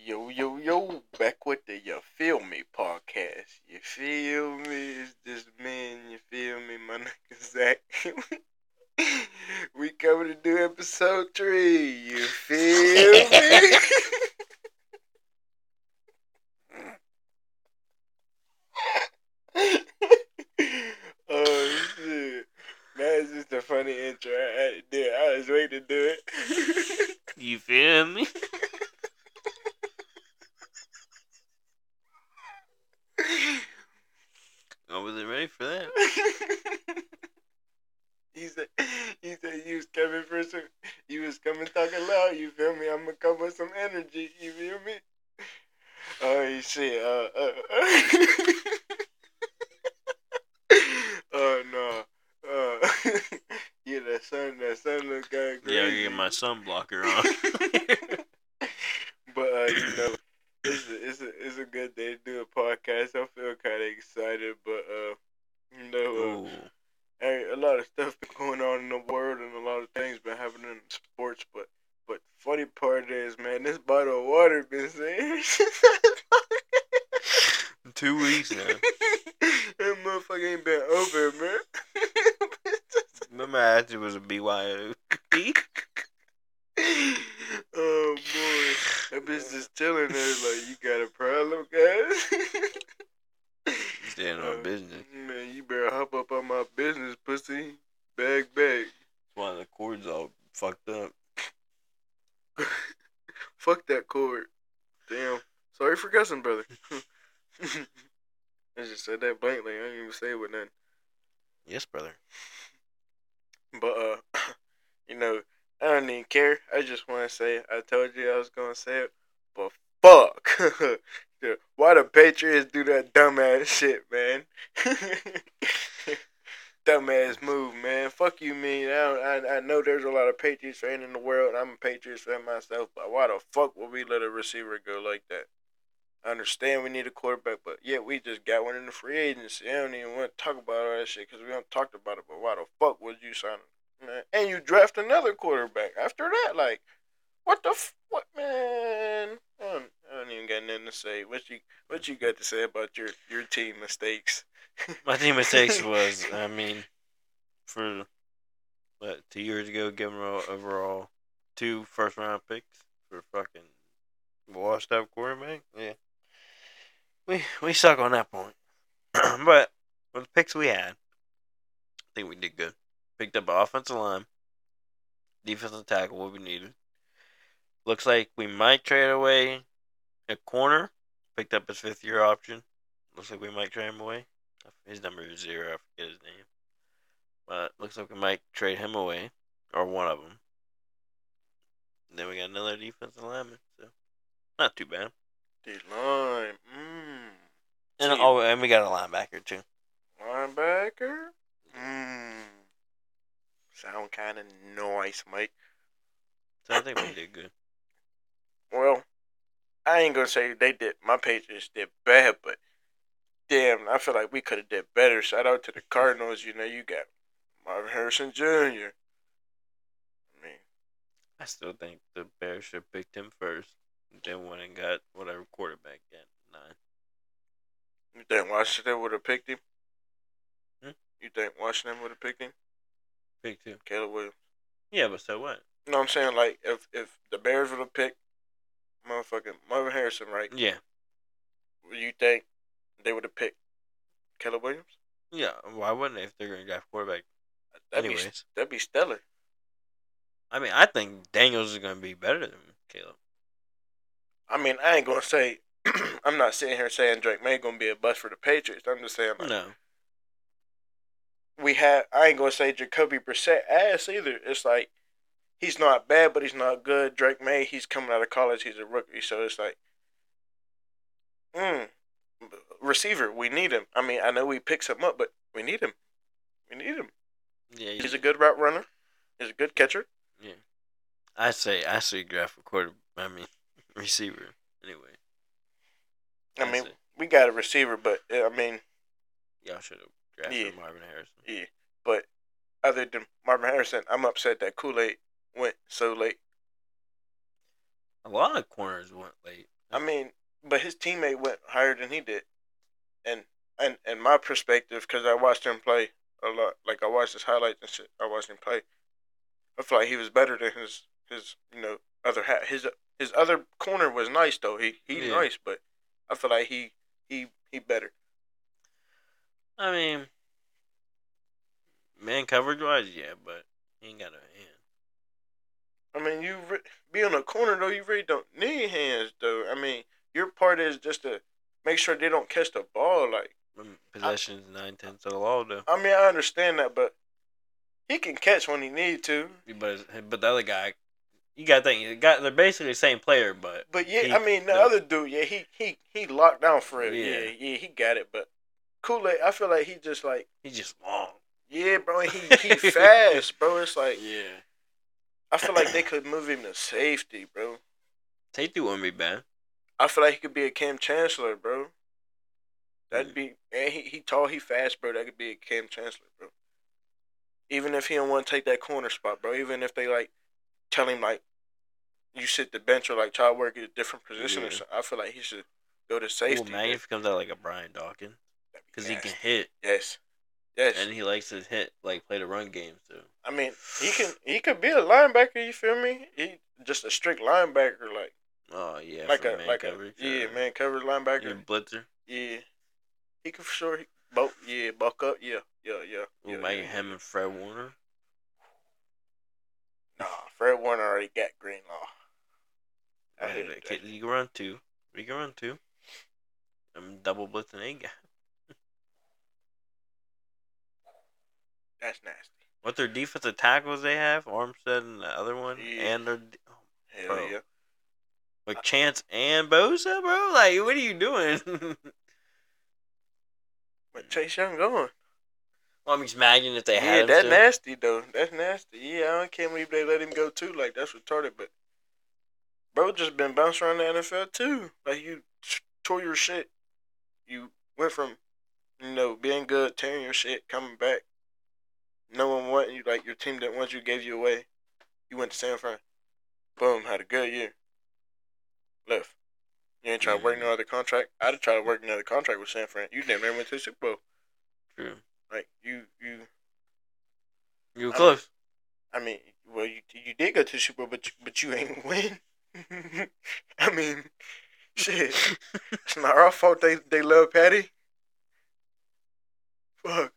Yo, back with the You Feel Me podcast. You feel me? It's just man, you feel me? My nigga Zach. We coming to do episode 3. You feel me? Oh shit. That's just a funny intro. I was waiting to do it. You feel me? I wasn't ready for that. He said you was coming for some. You was coming talking loud. You feel me? I'm gonna come with some energy. You feel me? Oh shit. Oh no. Yeah, that sun look kind of crazy. Yeah, I get my sun blocker on. But it's a good day to do a podcast. I feel kind of excited, but hey, a lot of stuff been going on in the world, and a lot of things been happening in sports. But funny part is, man, this bottle of water been saying 2 weeks now. That motherfucker ain't been open, man. Remember, I asked you was a BYO. Oh boy, that bitch just chilling there like, you got a problem, guys? Staying on business. Man, you better hop up on my business, pussy. Bag. That's why the cord's all fucked up. Fuck that cord. Damn. Sorry for cussing, brother. I just said that blankly. I didn't even say it with nothing. Yes, brother. But I don't even care. I just want to say, I told you I was gonna say it, but fuck. Why the Patriots do that dumbass shit, man? Dumbass move, man. Fuck you, man. I know there's a lot of Patriots fans in the world. I'm a Patriots fan myself, but why the fuck would we let a receiver go like that? I understand we need a quarterback, but yeah, we just got one in the free agency. I don't even want to talk about all that shit because we haven't talked about it. But why the fuck would you sign him, man? And you draft another quarterback after that? Like, what the what, man? I don't even got nothing to say. What you got to say about your team mistakes? My team mistakes was, for 2 years ago, giving overall 2 first-round picks for fucking washed-up quarterback. Yeah, we suck on that point. But with the picks we had, I think we did good. Picked up an offensive line, defensive tackle, what we needed. Looks like we might trade away a corner. Picked up his 5th-year option. Looks like we might trade him away. His number is 0. I forget his name. But looks like we might trade him away, or one of them. And then we got another defensive lineman, so not too bad. D-line. And we got a linebacker too. Linebacker? Sound kind of nice, mate. So I think we did good. Well, I ain't gonna say my Patriots did bad, but damn, I feel like we could have did better. Shout out to the Cardinals. You got Marvin Harrison Jr. I still think the Bears should have picked him first. Then went and got whatever quarterback at 9. You think Washington would have picked him? Hmm? You think Washington would have picked him? Picked him. Caleb Williams. Yeah, but so what? You know what I'm saying? Like, if the Bears would have picked motherfucking Marvin Harrison, right? Yeah. You think they would have picked Caleb Williams? Yeah, why wouldn't they if they're going to draft quarterback? That'd be stellar. I think Daniels is going to be better than Caleb. I ain't going to say, I'm not sitting here saying Drake May going to be a bust for the Patriots. I'm just saying, like, no. I ain't going to say Jacoby Brissett ass either. It's like, he's not bad, but he's not good. Drake May, he's coming out of college. He's a rookie. So it's like, receiver, we need him. I know we picked him up, but we need him. Yeah, he's a good route runner. He's a good catcher. Yeah. I say draft a receiver. Anyway. We got a receiver, but y'all should have drafted Marvin Harrison. Yeah, but other than Marvin Harrison, I'm upset that Kool-Aid went so late. A lot of corners went late. I mean, but his teammate went higher than he did, and my perspective, because I watched him play a lot. Like I watched his highlights and shit. I watched him play. I feel like he was better than his other hat. His other corner was nice though. He nice, but I feel like he better. I mean, man coverage wise, yeah, but he ain't got no hand. I mean, be on a corner though. You really don't need hands though. I mean, your part is just to make sure they don't catch the ball. Like possessions 9/10 of the law though. I mean, I understand that, but he can catch when he need to. But the other guy, you got to think, they're basically the same player, but yeah, I mean the other dude, yeah, he locked down for it. Yeah, he got it. But Kool-Aid, I feel like he's just long. Yeah, bro, he fast, bro. It's like yeah. I feel like they could move him to safety, bro. Safety wouldn't be bad. I feel like he could be a Cam Chancellor, bro. That'd be, and he tall, he fast, bro. That could be a Cam Chancellor, bro. Even if he don't want to take that corner spot, bro. Even if they like tell him like you sit the bench or like try to work at a different position or something, I feel like he should go to safety. Well, imagine if he comes out like a Brian Dawkins, because he can hit. Yes. And he likes to hit, like play the run game too. I mean, he could be a linebacker. You feel me? He just a strict linebacker, like. Oh yeah, like a coverage. Man coverage linebacker. Yeah, blitzer. Yeah, he could for sure. Bulk up. Yeah. Imagine him and Fred Warner. Nah, Fred Warner already got Greenlaw. I hate that. You can run two. We can run two. I'm double blitzing a guy. That's nasty. What their defensive tackles they have? Armstead and the other one, and their hell yeah. Like Chance and Bosa, bro. Like, what are you doing? But Chase Young going. Well, I'm just imagining if they had him. Yeah, that's nasty though. That's nasty. Yeah, I can't believe they let him go too. Like that's retarded. But bro, just been bounced around the NFL too. Like you tore your shit. You went from being good, tearing your shit, coming back. No one wanted you. Like your team didn't want you, gave you away. You went to San Fran. Boom, had a good year. Left. You ain't trying to work no other contract. I'd have tried to work another contract with San Fran. You never went to the Super Bowl. True. Like you were close. I mean, well, you did go to the Super Bowl, but you ain't win. I mean, shit. It's not our fault. They love Patty. Fuck.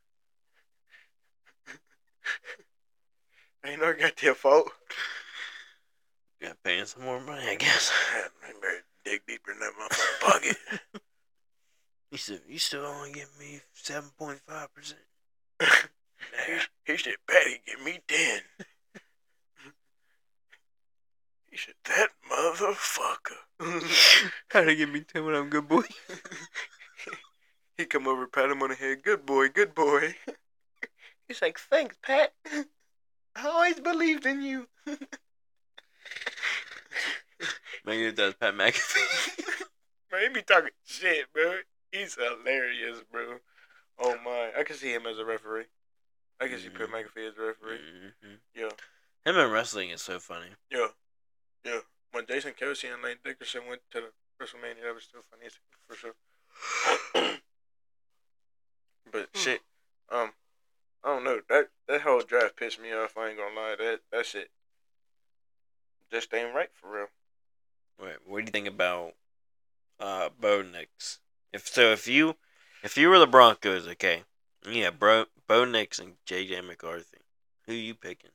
Ain't no goddamn fault. Got paying some more money, I guess. I better dig deeper in that motherfucking pocket. He said, "You still only give me 7.5%." He said, "Patty, give me 10." He said, "That motherfucker." How to give me 10 when I'm good boy? He come over, pat him on the head. Good boy, good boy. He's like, "Thanks, Pat. I always believed in you." Maybe that's Pat McAfee. Man, he be talking shit, bro. He's hilarious, bro. Oh my, I can see him as a referee. I can see Pat McAfee as a referee. Mm-hmm. Yeah. Him in wrestling is so funny. Yeah. When Jason Kelsey and Lane Dickerson went to the WrestleMania, that was still funny for sure. But shit, I don't know. That whole draft pissed me off. I ain't gonna lie. That shit just ain't right for real. Wait, what do you think about Bo Nix? If you were the Broncos, okay, yeah, Bo Nix and JJ McCarthy, who you picking?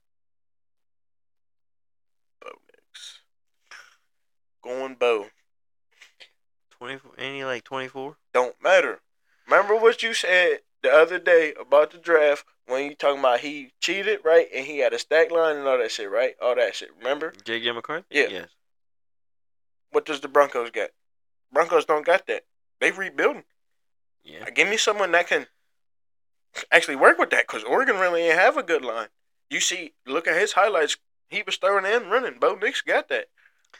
Bo Nix. Going Bo. 24? Any like 24? Don't matter. Remember what you said the other day about the draft when you talking about he cheated, right? And he had a stack line and all that shit, right? All that shit. Remember? JJ McCarthy? Yeah. Yes. What does the Broncos get? Broncos don't got that. They rebuilding. Yeah. Give me someone that can actually work with that, because Oregon really ain't have a good line. You see, look at his highlights. He was throwing and running. Bo Nix got that.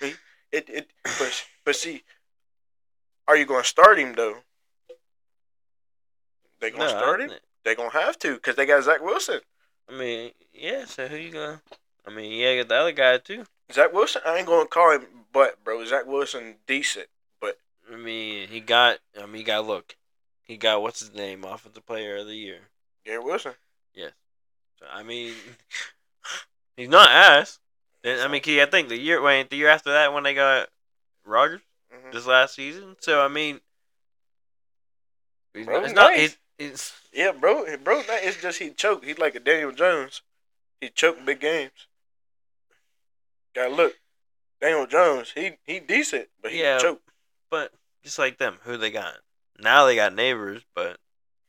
But see, are you going to start him though? They going to start him? They going to have to, because they got Zach Wilson. I mean, yeah, so who you going to... I mean, yeah, got the other guy too. Zach Wilson, I ain't gonna call him but bro. Zach Wilson decent, but I mean, he got look. He got what's his name, offensive player of the year. Garrett Wilson. Yes. So, I mean, he's not ass. I mean, I think the year after that when they got Rodgers this last season. So I mean, Bro, it's not. nice. It's Yeah, bro. It's just he choked. He's like a Daniel Jones. He choked big games. Gotta look. Daniel Jones, he decent, but he choked. But just like them, who they got? Now they got Neighbors, but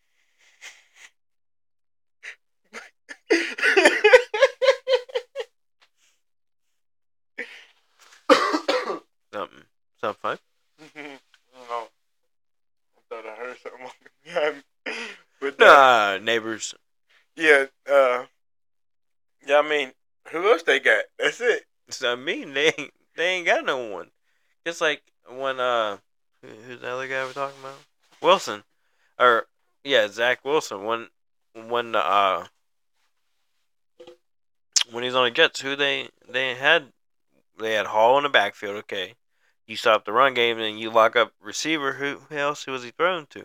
something fun. No, I thought I heard something. But Neighbors. Yeah, yeah. I mean, who else they got? That's it. So I mean, they ain't got no one. Just like when who's the other guy we're talking about? Wilson, or yeah, Zach Wilson. When when he's on the Jets, who they had Hall in the backfield. Okay, you stop the run game and you lock up receiver. Who else was he thrown to?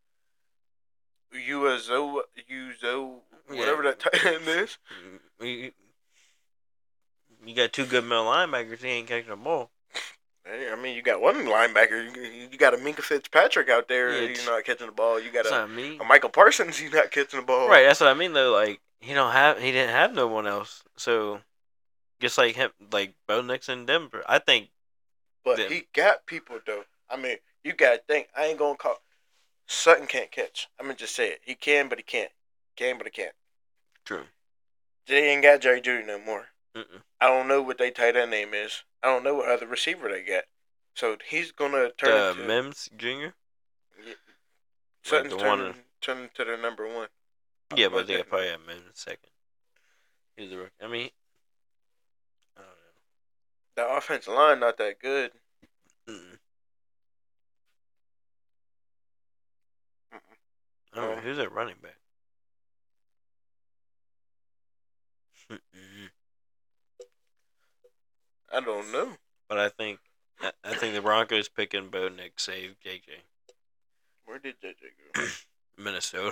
Uzo, whatever that tight end is. You got two good middle linebackers. He ain't catching the ball. Hey, I mean, you got one linebacker. You got a Minka Fitzpatrick out there. Yeah, You're not catching the ball. You got a Michael Parsons. He's not catching the ball. Right. That's what I mean. Though, like he didn't have no one else. So just like him, like Bo Nix in Denver, I think. But he got people though. I mean, you gotta think. I ain't gonna call Sutton can't catch. I'm gonna just say it. He can, but he can't. Can, but he can't. True. They ain't got Jerry Jeudy no more. Mm-mm. I don't know what their tight end name is. I don't know what other receiver they got. So he's gonna turn into Mims Jr. Yeah. Sutton's turn into the number one. Yeah, but they probably have Mims second. He's the rookie. I mean, I don't know. The offensive line not that good. Mm-mm. I don't know who's that running back. I don't know. But I think the Broncos picking Bo Nix save JJ. Where did JJ go? Minnesota.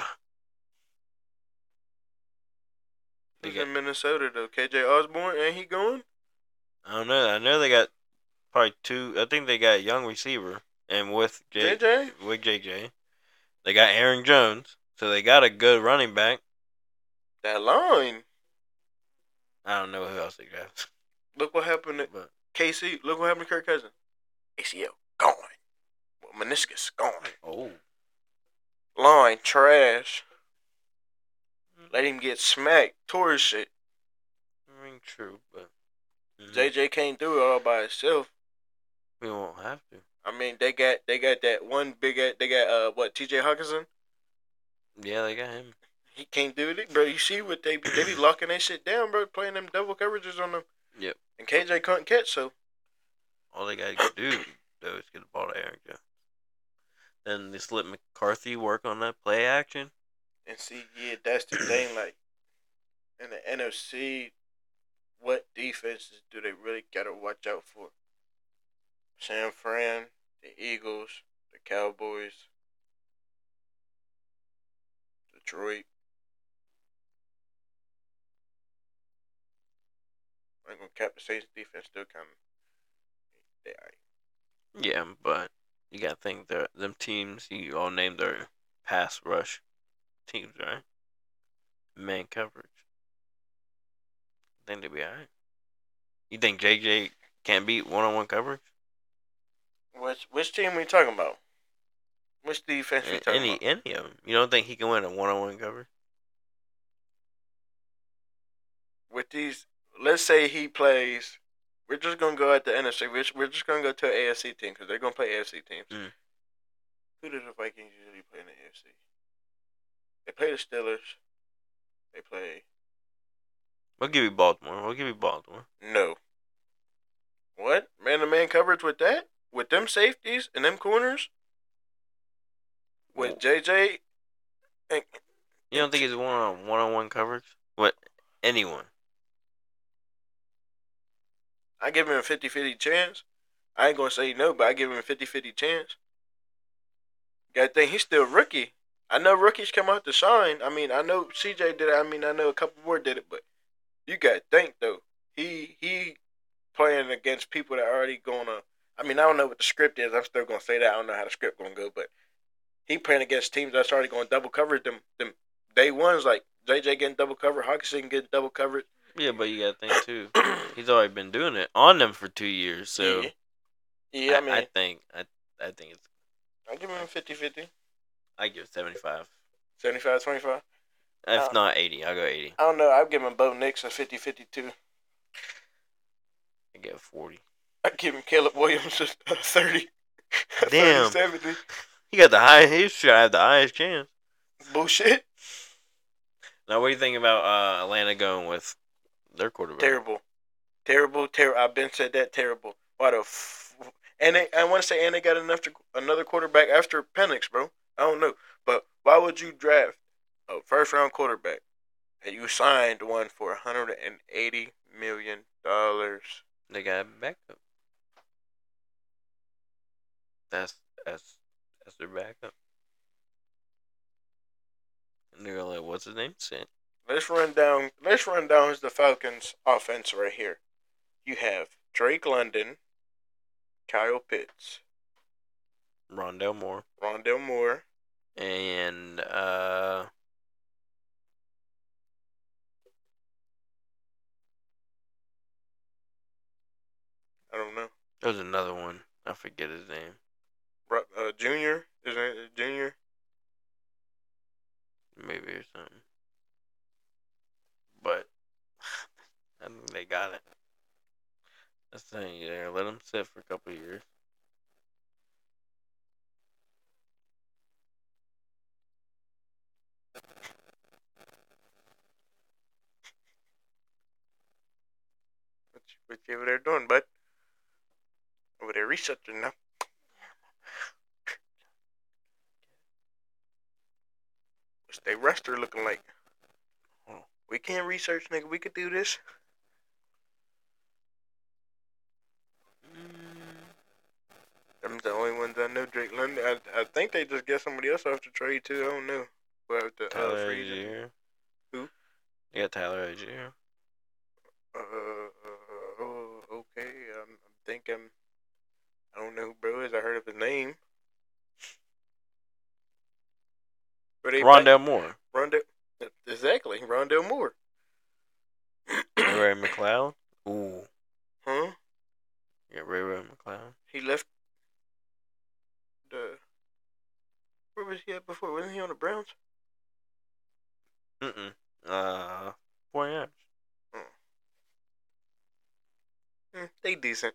He's in Minnesota though. KJ Osborne, ain't he going? I don't know. I know they got probably two. I think they got a young receiver, and with JJ, they got Aaron Jones, so they got a good running back. That line. I don't know who else they got. Look what happened to KC. Look what happened to Kirk Cousins. ACL gone. Meniscus gone. Oh. Line trash. Let him get smacked. Tore his shit. I mean, true, but JJ can't do it all by himself. We won't have to. I mean, they got that one big. They got TJ Hawkinson. Yeah, they got him. He can't do it, bro. You see what they be locking that shit down, bro. Playing them double coverages on them. Yep. And KJ couldn't catch, so all they gotta do though is get the ball to Aaron Jones. Then just let McCarthy work on that play action. And see, yeah, that's the thing. Like in the NFC, what defenses do they really gotta watch out for? San Fran, the Eagles, the Cowboys, Detroit. I'm gonna cap the Saints defense still kind of. Yeah, but you gotta think them teams. You all named their pass rush teams, right? Man coverage. I think they'll be alright. You think JJ can't beat one-on-one coverage? Which team we talking about? Which defense we talking about? Any of them. You don't think he can win a one-on-one coverage? With these, let's say he plays. We're just gonna go at the NFC. We're just gonna go to an AFC team because they're gonna play AFC teams. Mm. Who do the Vikings usually play in the AFC? They play the Steelers. They play. We'll give you Baltimore. No. What? Man-to-man coverage with that? With them safeties and them corners? With JJ? You don't think it's one-on-one coverage? What? Anyone? I give him a 50-50 chance. I ain't gonna say no, but I give him a 50-50 chance. Gotta think he's still a rookie. I know rookies come out to shine. I mean, I know CJ did it. I mean, I know a couple more did it, but you gotta think though. He playing against people that are already gonna. I mean, I don't know what the script is. I'm still gonna say that. I don't know how the script gonna go, but he playing against teams that's already gonna double cover them day ones, like JJ getting double covered, Hawkinson getting double covered. Yeah, but you gotta think too. He's already been doing it on them for 2 years, so yeah. I mean, I think it's. I give him a 50-50. I give 75. 75-25. If not 80, I'll go 80. I don't know. I'd give him Bo Nix a 50-50 too. I give 40. I'd give him Caleb Williams a 30. Damn. 70. He got the highest. He should have the highest chance. Bullshit. Now, what do you think about Atlanta going with their quarterback? Terrible. I've been said that terrible. Why the and I want to say, and they got another quarterback after Penix, bro. I don't know, but why would you draft a first round quarterback and you signed one for $180 million? They got a backup. That's their backup. And they're like, what's his name? Sit. Let's run down the Falcons' offense right here. You have Drake London, Kyle Pitts, Rondell Moore, and I don't know. There's another one. I forget his name. Junior, isn't it Junior? Maybe or something. But I think they got it. That's the thing. Yeah, let them sit for a couple of years. Whatever they're doing, bud. Over there researching now. What's their roster looking like? Oh, we can't research, nigga. We could do this. I'm the only ones I know. Drake London. I think they just get somebody else off the trade too. I don't know. Well, the Tyler Azier. Who? You got Tyler Azier. Okay. I'm thinking. I don't know who bro is. I heard of his name. Rondell Moore. Exactly. Rondell Moore. Ray McLeod. Ooh. Huh? Yeah, Ray McLeod. He left where was he at before? Wasn't he on the Browns? 49ers. They decent.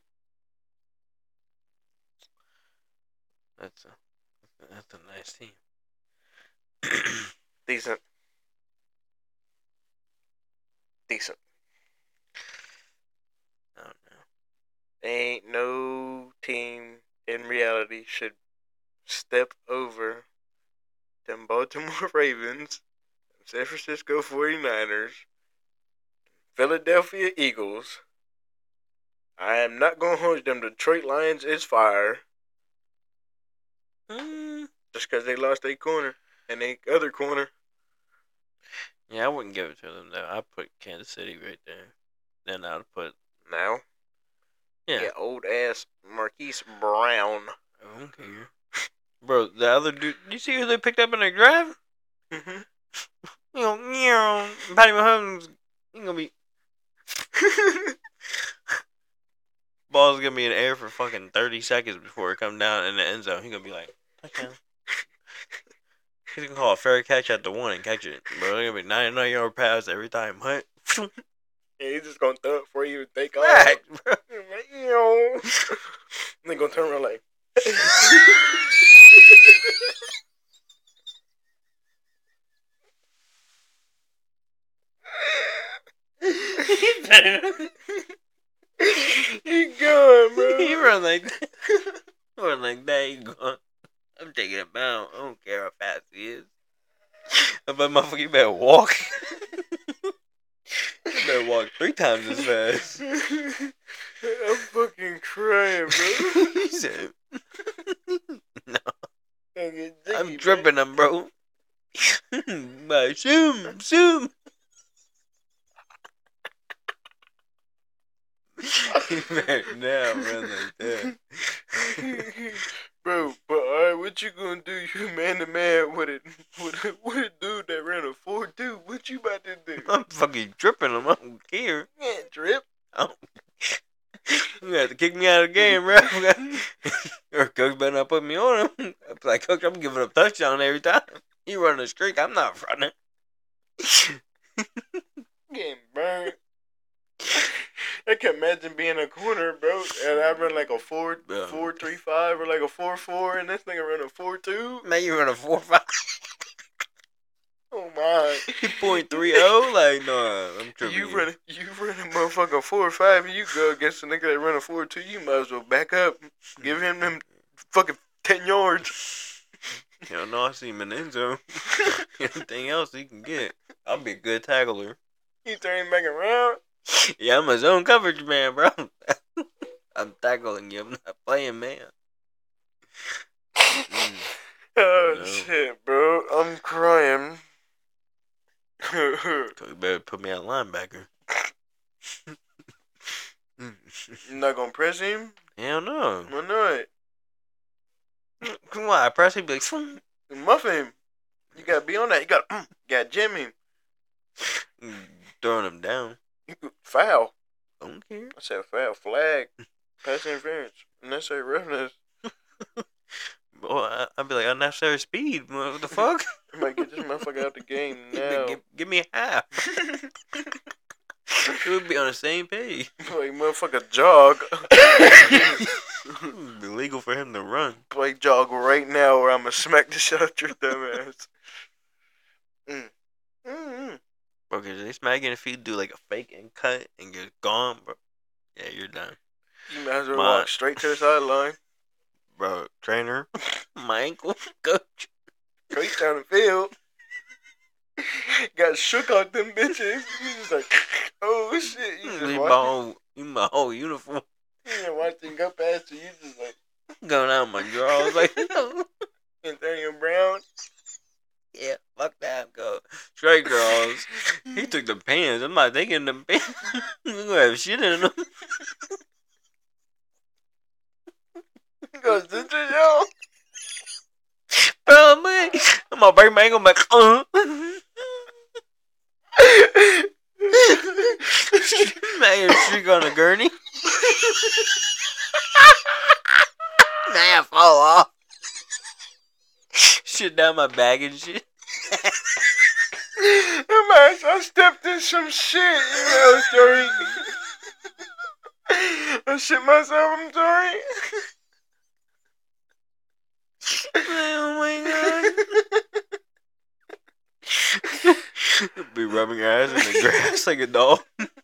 That's a nice team. Decent. I don't know. Ain't no team in reality should step over them Baltimore Ravens, San Francisco 49ers, Philadelphia Eagles. I am not going to hold them. Detroit Lions is fire. Just because they lost their corner and their other corner. Yeah, I wouldn't give it to them, though. I'd put Kansas City right there. Then I'd put... Now? Yeah. Old-ass Marquise Brown. I don't care. Bro, the other dude... You see who they picked up in their draft? Mm-hmm. Patty Mahomes, he's going to be... Ball's going to be in the air for fucking 30 seconds before it comes down in the end zone. He's going to be like, touchdown. He's going to call a fair catch at the 1 and catch it. Bro, they're going to be 99-yard pass every time. What? Yeah, he's just going to throw it for you and take off. Right, bro. They're going to turn around like... He gone, bro. He run like that. He gone. I'm taking him out. I don't care how fast he is. But motherfucker, you better walk. You better walk 3 times as fast. I'm fucking crying, bro. He said, no, Don't get jiggy, I'm tripping him, bro. Like, zoom. You better now run like that. Bro, but alright, what you gonna do? You man to man with a dude that ran a 4.2. What you about to do? I'm fucking tripping him. I don't care. You can't trip. You have to kick me out of the game, bro. Or coach better not put me on him. I'm like, coach, I'm giving up touchdown every time. You running a streak, I'm not running. Getting burned. I can imagine being a corner, bro, and I run like a 4.35 or like a 4.4, and this nigga run a 4.2. Man, you run a 4.5. Oh my! 0.30? Like, no, I'm tripping. You run a motherfucking 4.5, and you go against a nigga that run a 4.2. You might as well back up, give him them fucking 10 yards. Hell no, I see him in the end zone. Anything else he can get, I'll be a good tackler. You turn him back around. Yeah, I'm a zone coverage man, bro. I'm tackling you. I'm not playing man. Oh No. shit, bro! I'm crying. You better put me at linebacker. You not gonna press him? Hell no. Why not? Come on, I press him, be like, "Swoom." Muff him. You gotta be on that. You gotta jam him. Throwing him down. Foul. Don't care. I said foul. Flag. Pass interference. Unnecessary roughness. Boy, I'd be like, unnecessary speed. What the fuck? I might get this motherfucker out the game now. Give me half. We would be on the same page. Like motherfucker jog. It would be legal for him to run. Play jog right now, or I'ma smack the shit out your dumb ass. Okay, they smacking if you do like a fake and cut and you're gone, bro. Yeah, you're done. You might as well walk straight to the sideline. Bro, trainer, my ankle, coach. Straight down the field. Got shook out them bitches. You just like, oh shit. You just my whole uniform. You didn't watch them go past you. You just like going out my drawers like, no. Antonio Brown. Yeah, fuck that. Go straight draws. He took the pants. I'm not taking them pants. We gonna have shit in them. Goes to yo. Bro, man, I'm gonna break my ankle. I'm like, Man, you're streak on a gurney. Now I fall off. Shit down my bag and shit. I stepped in some shit, you know, sorry. I shit myself, I'm sorry. Oh my god. Be rubbing your ass in the grass like a dog.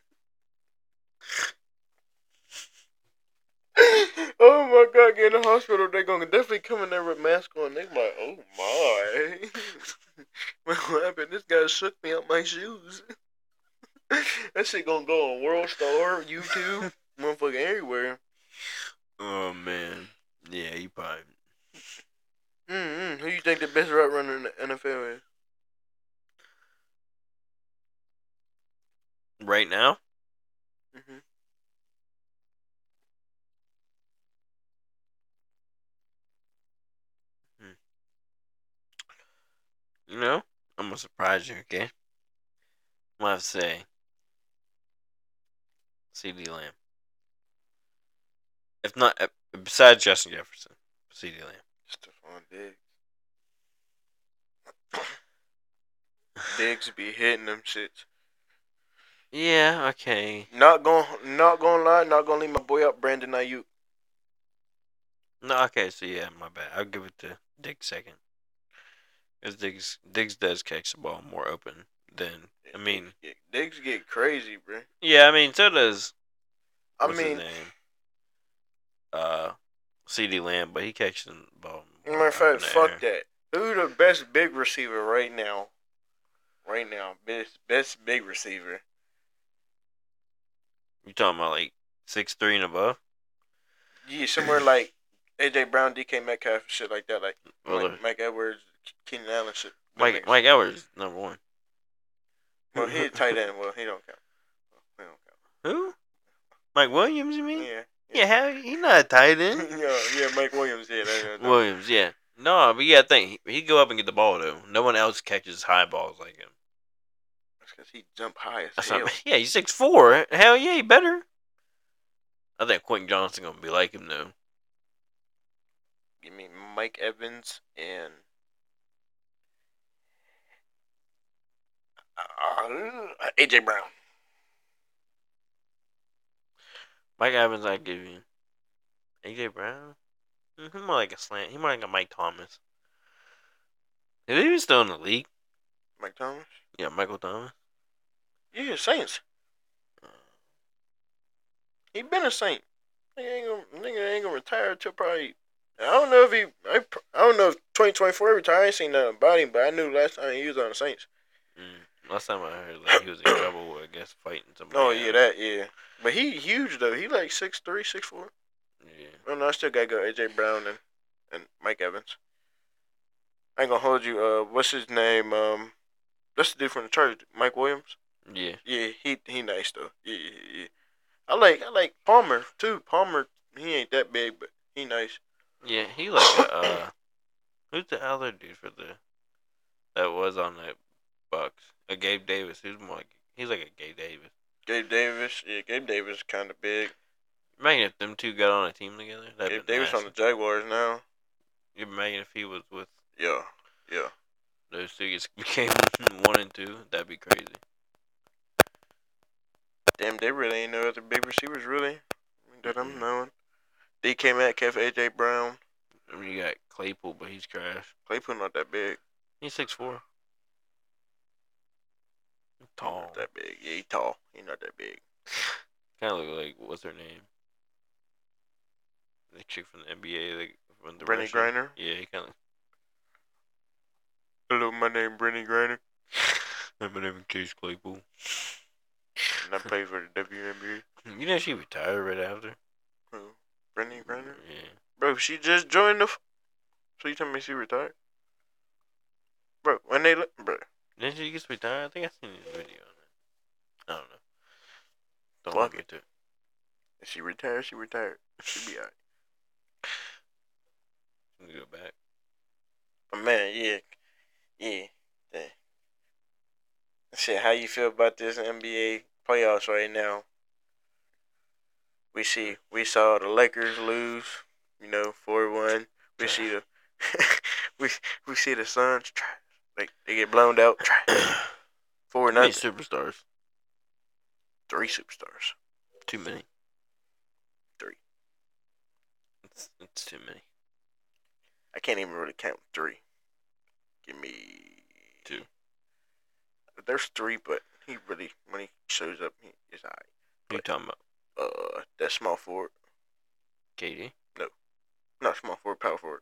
Oh my god, get in the hospital, they gonna definitely come in there with mask on. They like, oh my. What happened? This guy shook me out my shoes. That shit gonna go on World Star, YouTube, motherfucking everywhere. Oh man. Yeah, you probably. Who you think the best route runner in the NFL is? Right now? You know, I'm gonna surprise you, okay? I'm gonna have to say CeeDee Lamb. If not, besides Justin Jefferson, CeeDee Lamb. Stephon Diggs. Diggs be hitting them shits. Yeah, okay. Not gonna lie, not gonna leave my boy up, Brandon Ayuk. No, okay, so yeah, my bad. I'll give it to Diggs second. Because Diggs does catch the ball more open than, I mean... Diggs get crazy, bro. Yeah, I mean, so does... What's his name? CeeDee Lamb, but he catches the ball. Matter of fact, fuck that. Who the best big receiver right now? Best big receiver. You talking about like 6'3" and above? Yeah, somewhere like AJ Brown, DK Metcalf, shit like that, like Well, Mike Edwards, Keenan Allen, shit. Mike Edwards number one. Well, he a tight end. Well, he don't count. He don't count. Who? Mike Williams, you mean? Yeah. Yeah, hell, he's not a tight end. yeah, Mike Williams. Yeah, Williams, yeah. No, but yeah, I think he go up and get the ball though. No one else catches high balls like him. That's because he jump high as hell. Yeah, he's 6'4". Hell yeah, he better. I think Quentin Johnson gonna be like him though. Give me Mike Evans and AJ Brown. Mike Evans, I give you. AJ Brown, he more like a slant. He more like a Mike Thomas. Is he even still in the league? Mike Thomas. Yeah, Michael Thomas. Yeah, Saints. He been a Saint. Nigga ain't gonna retire till probably. I don't know if he. I don't know if 2024 retire. I ain't seen nothing about him, but I knew last time he was on the Saints. Last time I heard, like he was in trouble with, I guess, fighting somebody. Oh yeah, yeah. But he huge though. He like 6'3", 6'4". Yeah. Oh no, I still gotta go AJ Brown and Mike Evans. I ain't gonna hold you. What's his name? That's the dude from the Chargers, Mike Williams. Yeah. Yeah, he nice though. Yeah. I like Palmer too. Palmer, he ain't that big, but he nice. Yeah, he like a who's the other dude for that was on the Bucks? A Gabe Davis. He's like a Gabe Davis. Gabe Davis, yeah, Gabe Davis kind of big. Imagine if them two got on a team together. Gabe Davis on the Jaguars now. You imagine if he was with Yeah. those two just became 1 and 2. That'd be crazy. Damn, they really ain't no other big receivers really that I'm knowing. DK Metcalf, AJ Brown. I mean, you got Claypool, but he's trash. Claypool not that big. He's 6'4". Tall. Not that big. Yeah, he tall. He not that big. Kind of look like, what's her name? The chick from the NBA, like from the Brittany Griner. Yeah, he kind of. Hello, my name Brittany Griner. My name is Chase Claypool. And I play for the WNBA. You know she retired right after. Who? Brittany Griner? Yeah. Bro, she just joined the. So you telling me she retired? Bro, when they bro. Didn't she just retire? I think I seen a video on it. I don't know. Don't Fuck look it. into it. If she retired, she retired. She'll be alright. Let me go back. But man, yeah. Shit, how you feel about this NBA playoffs right now? We saw the Lakers lose, 4-1. We see the we see the Suns like they get blown out. 4-0. Many superstars. 3 superstars. Too many. 3. It's too many. I can't even really count 3. Give me 2. There's 3, but he really, when he shows up, he's alright. Who you talking about? That small forward. KD? No, not small forward, power forward.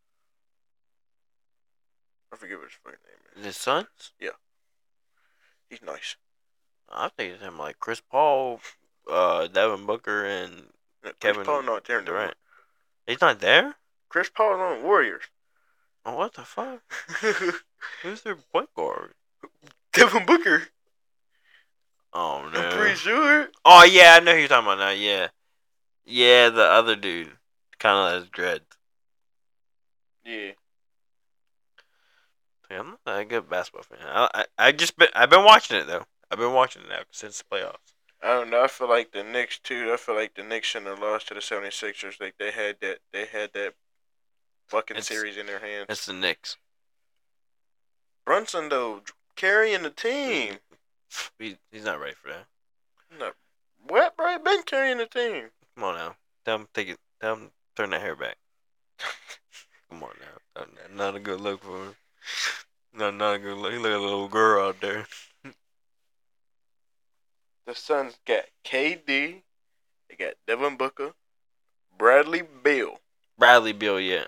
I forget what his fucking name is. The Suns? Yeah. He's nice. I think it's him like Chris Paul, Devin Booker, and Kevin Chris Paul not there Durant. anymore. He's not there? Chris Paul's on Warriors. Oh, what the fuck? Who's their point guard? Devin Booker. Oh, no. I'm pretty sure. Oh, yeah, I know who you're talking about now, yeah. Yeah, the other dude. Kind of has dreads. Yeah. I'm not that good at basketball fan. I've been watching it, though. I've been watching it now since the playoffs. I don't know. I feel like the Knicks, too. I feel like the Knicks shouldn't have lost to the 76ers. Like, they had that fucking series in their hands. It's the Knicks. Brunson, though, carrying the team. He's not ready for that. No. What, bro? He been carrying the team. Come on now. Tell him turn that hair back. Come on now. Not a good look for him. No, not a good look. He look like a little girl out there. The Suns got KD. They got Devin Booker. Bradley Beal. Bradley Beal, yeah.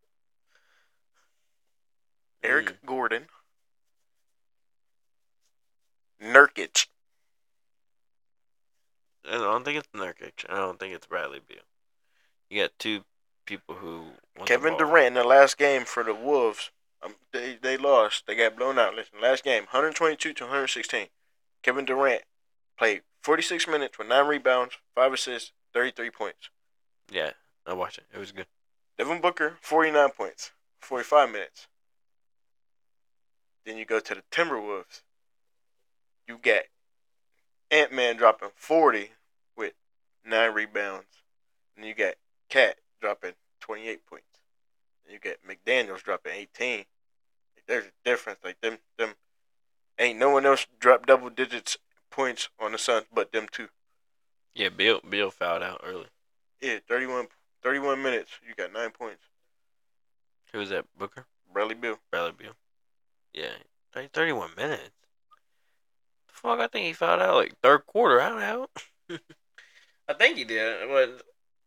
Eric Gordon. Nurkic. I don't think it's Nurkic. I don't think it's Bradley Beal. You got two people who want Kevin the ball. Durant in the last game for the Wolves, they lost. They got blown out. Listen, last game, 122 to 116. Kevin Durant played 46 minutes with 9 rebounds, 5 assists, 33 points. Yeah, I watched it. It was good. Devin Booker, 49 points, 45 minutes. Then you go to the Timberwolves. You got Ant-Man dropping 40 with 9 rebounds. And you got Cat dropping 28 points. And you got McDaniels dropping 18. There's a difference. Like them ain't no one else dropped double digits points on the Suns but them two. Yeah, Bill fouled out early. Yeah, 31 minutes. You got 9 points. Who was that? Booker? Bradley Beal. Bradley Beal. Yeah, 31 minutes. Fuck, I think he fouled out like third quarter. I don't know. I think he did, but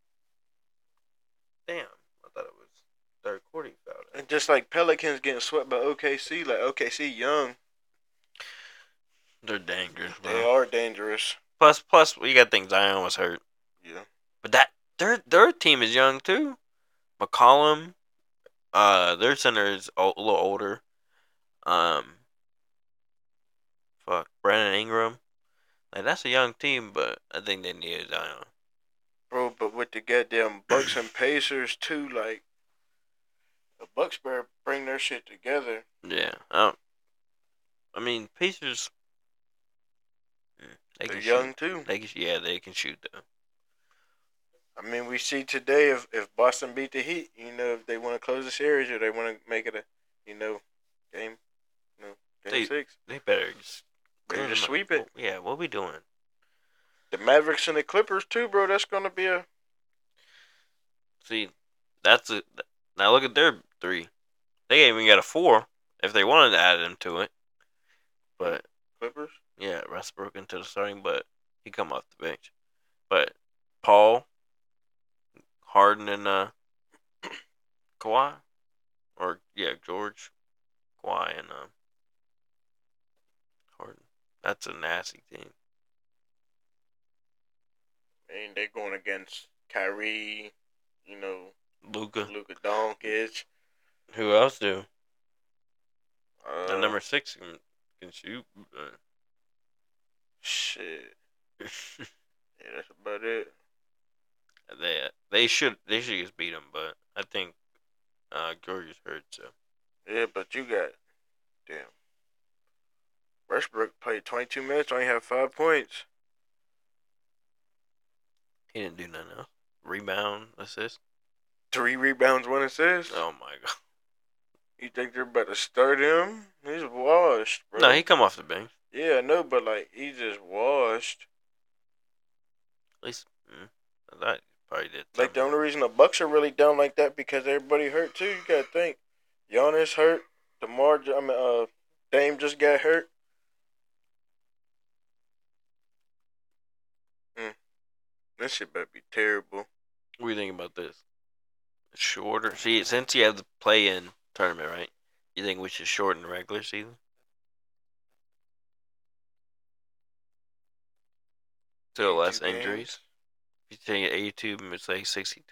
damn, I thought it was third quarter he fouled out. And just like Pelicans getting swept by OKC, like OKC young. They're dangerous, bro. They are dangerous. Plus, we got to think Zion was hurt. Yeah. But their team is young too. McCollum, their center is a little older. Brandon Ingram. Like, that's a young team, but I think they need Zion. Bro, but with the goddamn Bucks and Pacers too, like the Bucks better bring their shit together. Yeah. I mean, Pacers. They're young too. They can shoot though. I mean, we see today if Boston beat the Heat, if they want to close the series or they want to make it a, game, game 6. They better just sweep it. Yeah, what we doing? The Mavericks and the Clippers too, bro. That's gonna be a. See, that's it. Now look at their 3. They even got a 4 if they wanted to add them to it. But Clippers. Yeah, Westbrook into the starting, but he come off the bench. But Paul, Harden, and Kawhi, George, Kawhi, and Harden. That's a nasty team. And they're going against Kyrie, Luka Doncic. Who else do? The number 6 can shoot. Shit. Yeah, that's about it. They should just beat him, but I think George is hurt. So yeah, but you got Westbrook played 22 minutes, only had 5 points. He didn't do nothing else. Rebound, assist. 3 rebounds, 1 assist. Oh my god. You think they're about to start him? He's washed, bro. No, he come off the bench. Yeah, I know, but he just washed. At least that probably did. Like the only reason the Bucks are really down like that because everybody hurt too. You gotta think, Giannis hurt. Dame just got hurt. That shit better be terrible. What do you think about this? Shorter. See, since you have the play-in tournament, right? You think we should shorten the regular season? So less injuries. If you take it 82, it's like 62.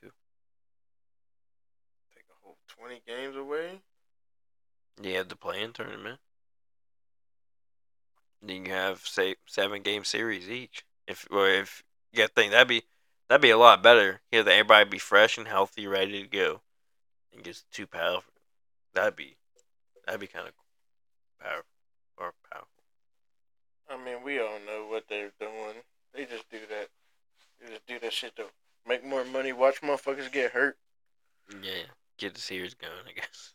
Take a whole 20 games away. You have the play-in tournament. Then you have 7-game series each. If you got to think that'd be a lot better. You have everybody be fresh and healthy, ready to go, and just too powerful. That'd be kind of powerful. I mean, we all know what they're doing. They just do that. They just do that shit to make more money. Watch motherfuckers get hurt. Yeah, get the series going, I guess.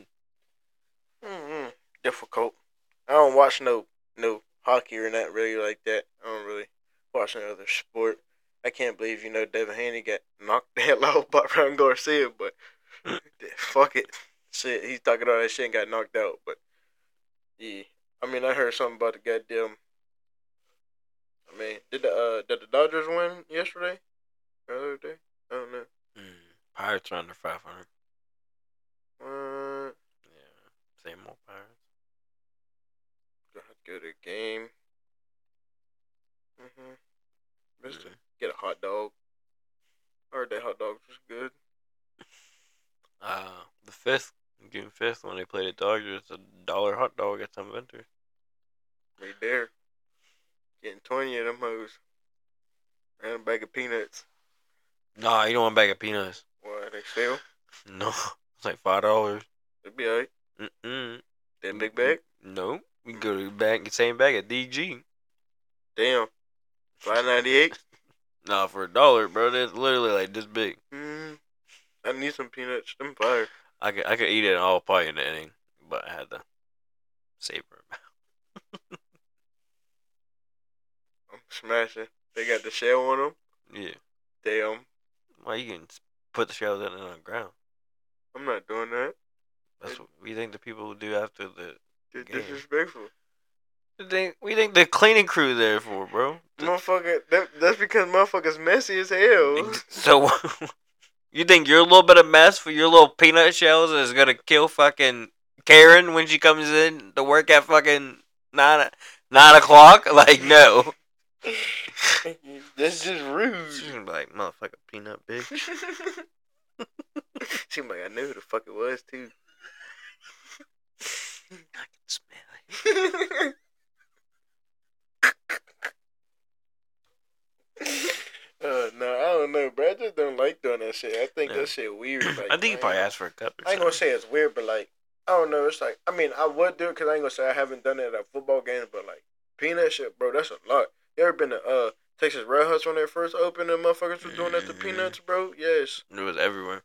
Difficult. I don't watch no hockey or not really like that. I don't really watch any other sport. I can't believe Devin Haney got knocked the hell out by Ryan Garcia, but fuck it. Shit, he's talking all that shit and got knocked out. But yeah, I mean, I heard something about the goddamn. I mean, did the Dodgers win yesterday? The other day? I don't know. Pirates are under 500. What? Yeah, same old Pirates. Gonna go to the game. Mister, get a hot dog. I heard that hot dogs was good. The 5th, June 5th, when they played at Dodgers, $1 hot dog at some vendor. Right there. Getting 20 of them hoes. And a bag of peanuts. Nah, you don't want a bag of peanuts. What, they sell? No, it's like $5. It'd be alright. That big bag? No, we can go to the bag, the same bag at DG. Damn. $5.98? Nah, for $1, bro, that's literally like this big. I need some peanuts. Them fire. I could eat it all probably in the inning, but I had to savor it. I'm smashing. They got the shell on them? Yeah. Damn. Well, you can put the shells in on the ground. I'm not doing that. That's what we think the people will do after the They're game. disrespectful. We think the cleaning crew there for, bro. Motherfucker, that's because motherfuckers messy as hell. So, you think your little bit of mess for your little peanut shells is gonna kill fucking Karen when she comes in to work at fucking 9 o'clock? Like, no. That's just rude. She's gonna be like, motherfucker, peanut bitch. She's like, I knew who the fuck it was, too. I can smell it. No, I don't know, bro. I just don't like doing that shit. I think that shit weird. Like, I think you probably asked for a cup or I ain't gonna say it's weird, but like, I don't know. It's like, I mean, I would do it because I ain't gonna say I haven't done it at football games, but like, peanut shit, bro, that's a lot. You ever been to Texas Red Hots when they first opened and motherfuckers was doing that to peanuts, bro? Yes. It was everywhere.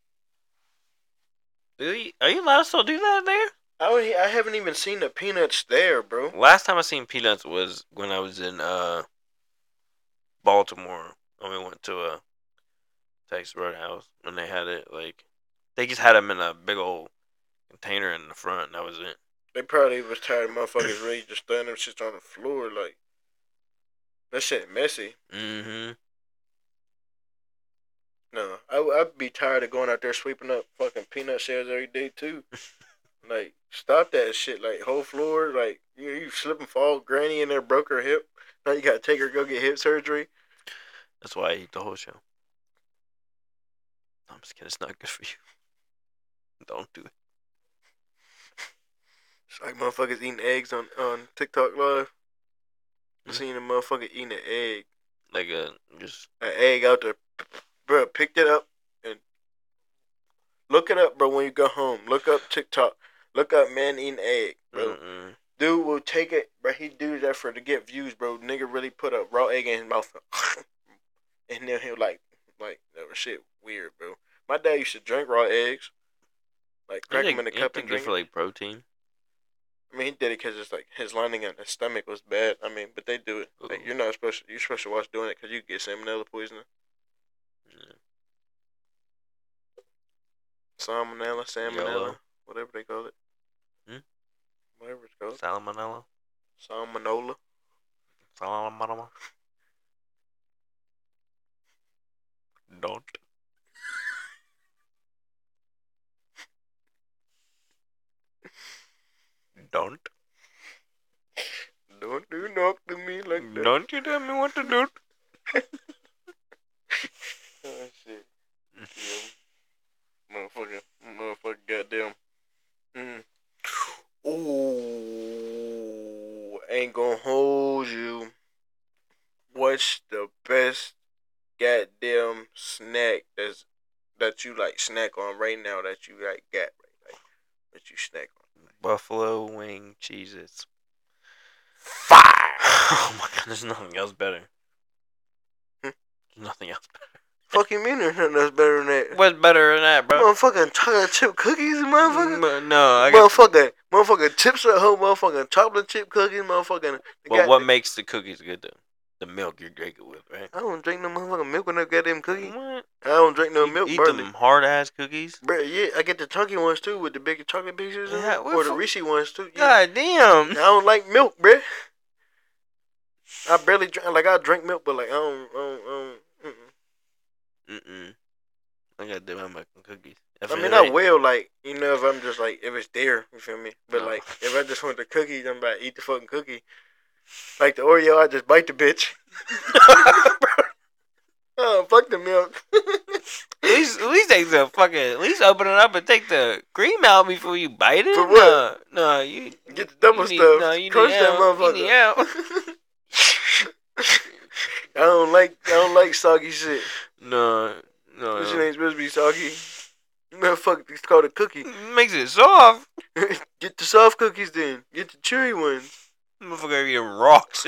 Are you allowed to still do that there? I haven't even seen the peanuts there, bro. Last time I seen peanuts was when I was in Baltimore. And we went to a Texas Roadhouse and they had it like they just had them in a big old container in the front. And that was it. They probably was tired of motherfuckers really just throwing them shits on the floor. Like, that shit messy. Mm-hmm. No, I'd be tired of going out there sweeping up fucking peanut shells every day too. Like, stop that shit. Like, whole floor, like, you slip and fall. Granny in there broke her hip. Now you gotta take her go get hip surgery. That's why I eat the whole show. I'm just kidding. It's not good for you. Don't do it. It's like motherfuckers eating eggs on TikTok Live. I seen a motherfucker eating an egg. Like just an egg out there. Bro, picked it up and look it up, bro, when you go home. Look up TikTok. Look up man eating egg, bro. Dude will take it, bro. He do that to get views, bro. Nigga really put a raw egg in his mouth. And then he'll like, that was shit weird, bro. My dad used to drink raw eggs. Like, crack them in a cup and drink for like protein. I mean, he did it because it's like his lining on his stomach was bad. I mean, but they do it. Like, you're supposed to watch doing it because you get salmonella poisoning. Yeah. Salmonella, Yellow. whatever they call it. Whatever it's called. Salmonella. Salmonella. Don't. Don't. Don't do knock to me like that. Don't you tell me what to do. Oh, shit. Yeah. Motherfucker, goddamn. Ooh, ain't gonna hold you. What's the best goddamn snack that you like snack on right now that you like got like that you snack on? Buffalo wing Cheez-Its. Fire! Oh my god, there's nothing else better. There's nothing else better. Fuck you mean there's nothing else better than that? What's better than that, bro? Motherfucking chocolate chip cookies, motherfucker. No, motherfucking chips at home, motherfucking chocolate chip cookies, motherfucking. Well, what makes the cookies good though? The milk you're drinking with, right? I don't drink no motherfucking milk with no goddamn cookie. What? I don't drink no milk. Eat them hard ass cookies. Bro, yeah, I get the chunky ones too with the bigger chocolate pieces, or the Reese ones too. Yeah. God damn! I don't like milk, bro. I barely drink. Like, I drink milk, but like I don't. I gotta do my milk and cookies. I mean, I will, like, if I'm just like, if it's there, you feel me? But like, if I just want the cookies, I'm about to eat the fucking cookie. Like the Oreo, I just bite the bitch. Oh, fuck the milk. At least take the fucking. At least open it up and take the cream out before you bite it. For what? No, you get the double you stuff. No, you Crunch need that out. motherfucker. You need out. I don't like soggy shit. No. This shit ain't supposed to be soggy. Motherfucker, it's called a cookie. Makes it soft. Get the soft cookies then. Get the chewy ones. Motherfucker eating rocks.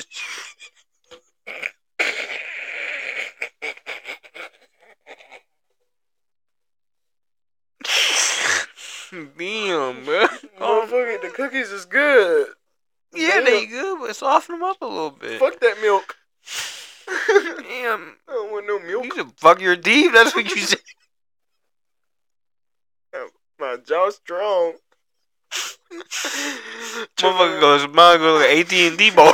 Damn, bro. Motherfucker, the cookies is good. Yeah, Damn. they good, but soften them up a little bit. Fuck that milk. Damn. I don't want no milk. You should fuck your teeth. That's what you said. My jaw's strong. Motherfucker goes, mine goes like AT&T bar.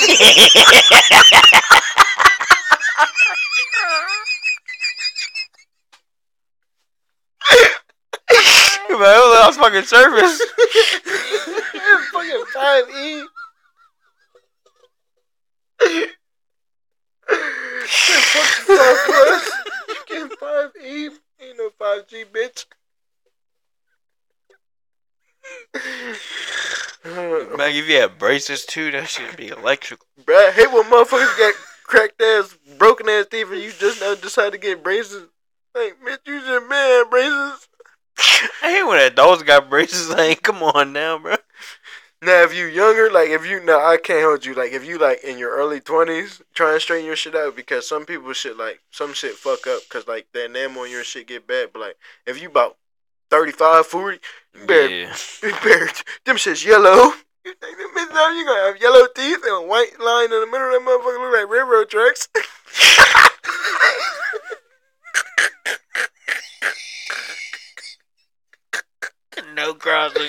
Man, I was fucking service. Fucking 5E. Fuck the 5+. You get 5E. Ain't no 5G, bitch. Man, if you had braces too, that shit'd be electrical. Bruh, I hate when motherfuckers got cracked ass, broken ass teeth and you just now decide to get braces. Like, bitch, you just man braces. I hate when adults got braces. Like, come on now, bro. Now, if you younger, like, I can't hold you. Like, if you, like, in your early 20s, try and straighten your shit out because some people shit, like, some shit fuck up because, like, the enamel on your shit get bad. But, like, if you about 35, 40, you better, them shit's yellow. You think them bitches out, you gonna have yellow teeth and a white line in the middle of that motherfucker look like railroad tracks. No crossing.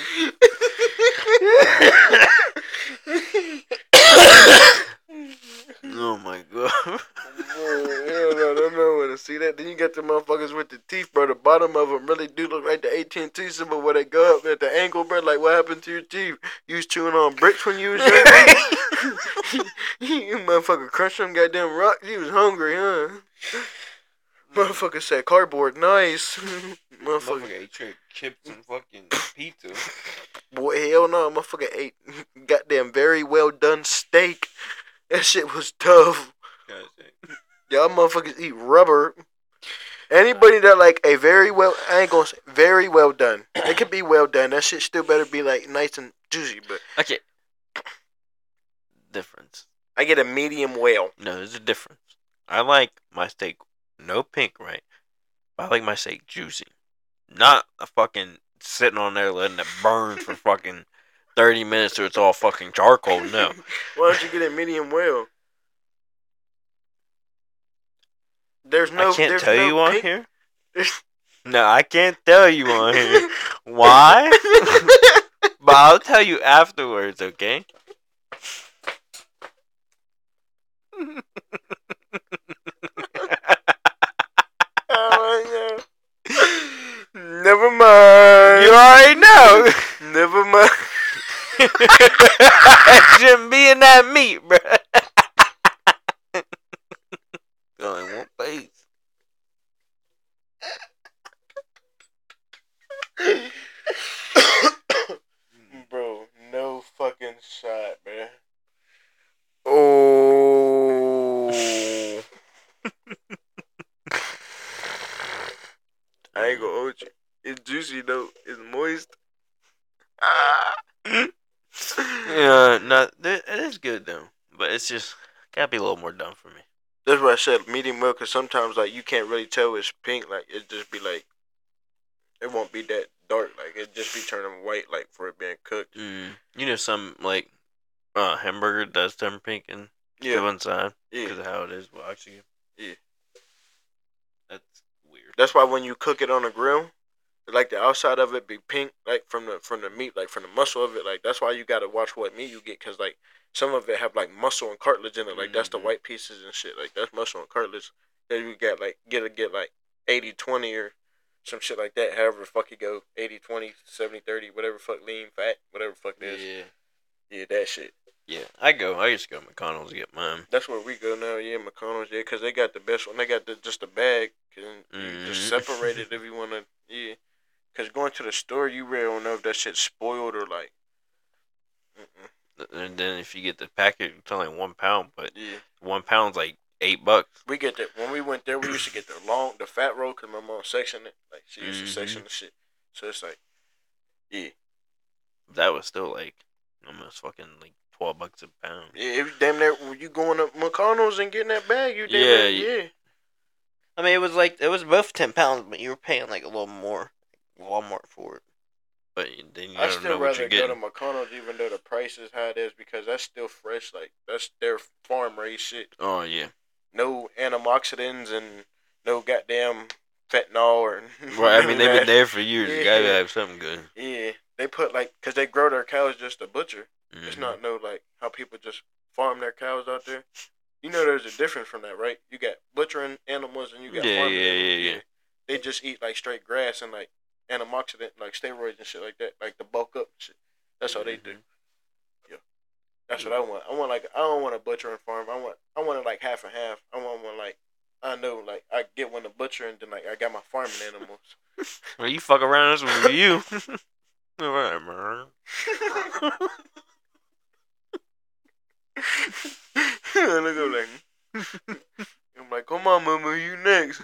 Oh my god. Hell no, I don't want to see that. Then you got the motherfuckers with the teeth, bro. The bottom of them really do look like the AT&T symbol where they go up at the ankle, bro. Like, what happened to your teeth? You was chewing on bricks when you was younger? You motherfucker crunched them goddamn rocks. You was hungry, huh? Motherfucker said cardboard, nice. Motherfucker ate chips and fucking pizza. Boy, hell no. Motherfucker ate goddamn very well done steak. That shit was tough. Y'all motherfuckers eat rubber. Anybody that like a very well, I ain't gonna say very well done. It could be well done. That shit still better be like nice and juicy. But okay, difference. I get a medium well. No, there's a difference. I like my steak no pink, right? But I like my steak juicy, not a fucking sitting on there letting it burn for fucking 30 minutes or it's all fucking charcoal. No. Why don't you get a medium well? There's no. I can't tell you on here. There's... No, I can't tell you on here. Why? But I'll tell you afterwards, okay? Oh, never mind. You already know. Never mind. I shouldn't be in that meat, bro. Going one face. Bro, no fucking shot, man. Oh. I ain't gonna hold you. It's juicy though. It's moist. Yeah, no, it is good though, but it's just gotta be a little more done for me. That's why I said medium well, cause sometimes like you can't really tell it's pink. Like it just be like, it won't be that dark. Like it just be turning white, like for it being cooked. You know, some like hamburger does turn pink and go inside because of how it is. Well, actually, yeah, that's weird. That's why when you cook it on a grill, like the outside of it be pink, like from the meat, like from the muscle of it. Like that's why you gotta watch what meat you get, cause like some of it have like muscle and cartilage in it. Like that's the white pieces and shit. Like that's muscle and cartilage. Then you got like get like 80-20 or some shit like that. However the fuck you go, 80-20, 70-30, whatever fuck lean, fat, whatever fuck it is. Yeah, that shit. Yeah, I used to go to McConnell's to get mine. That's where we go now. Yeah, McConnell's. Yeah, because they got the best one. They got just the bag. And you can just separate it if you want to. Yeah. Because going to the store, you really don't know if that shit's spoiled or like. And then if you get the packet, it's only 1 pound, but Yeah. 1 pound's like $8. We get that when we went there. We used to get the fat roll because my mom sectioned it. Like she used to section the shit. So it's like, yeah. That was still like almost fucking like $12 a pound. Yeah, if damn near when you going to McConnell's and getting that bag, you damn near, yeah. I mean, it was both 10 pounds, but you were paying like a little more, Walmart for it. But then you I don't still know what you're rather go getting. to McConnell's even though the price is high it is because that's still fresh. Like that's their farm raised shit. Oh yeah. No antioxidants and no goddamn fentanyl or. Well, I mean they've been there for years. Yeah. You gotta have something good. Yeah, they put like because they grow their cows just to butcher. Mm-hmm. It's not no like how people just farm their cows out there. You know, there's a difference from that, right? You got butchering animals and you got farming animals. Yeah. They just eat like straight grass and like antioxidant, like steroids and shit like that, like the bulk up and shit. That's all they do. Yeah, that's what I want. I want like I don't want a butchering farm. I want it like half and half. I want one like I know like I get one to butcher and then like I got my farming animals. Well, you fuck around this with you. Alright, man. Look, I'm like, come on, mama, you next.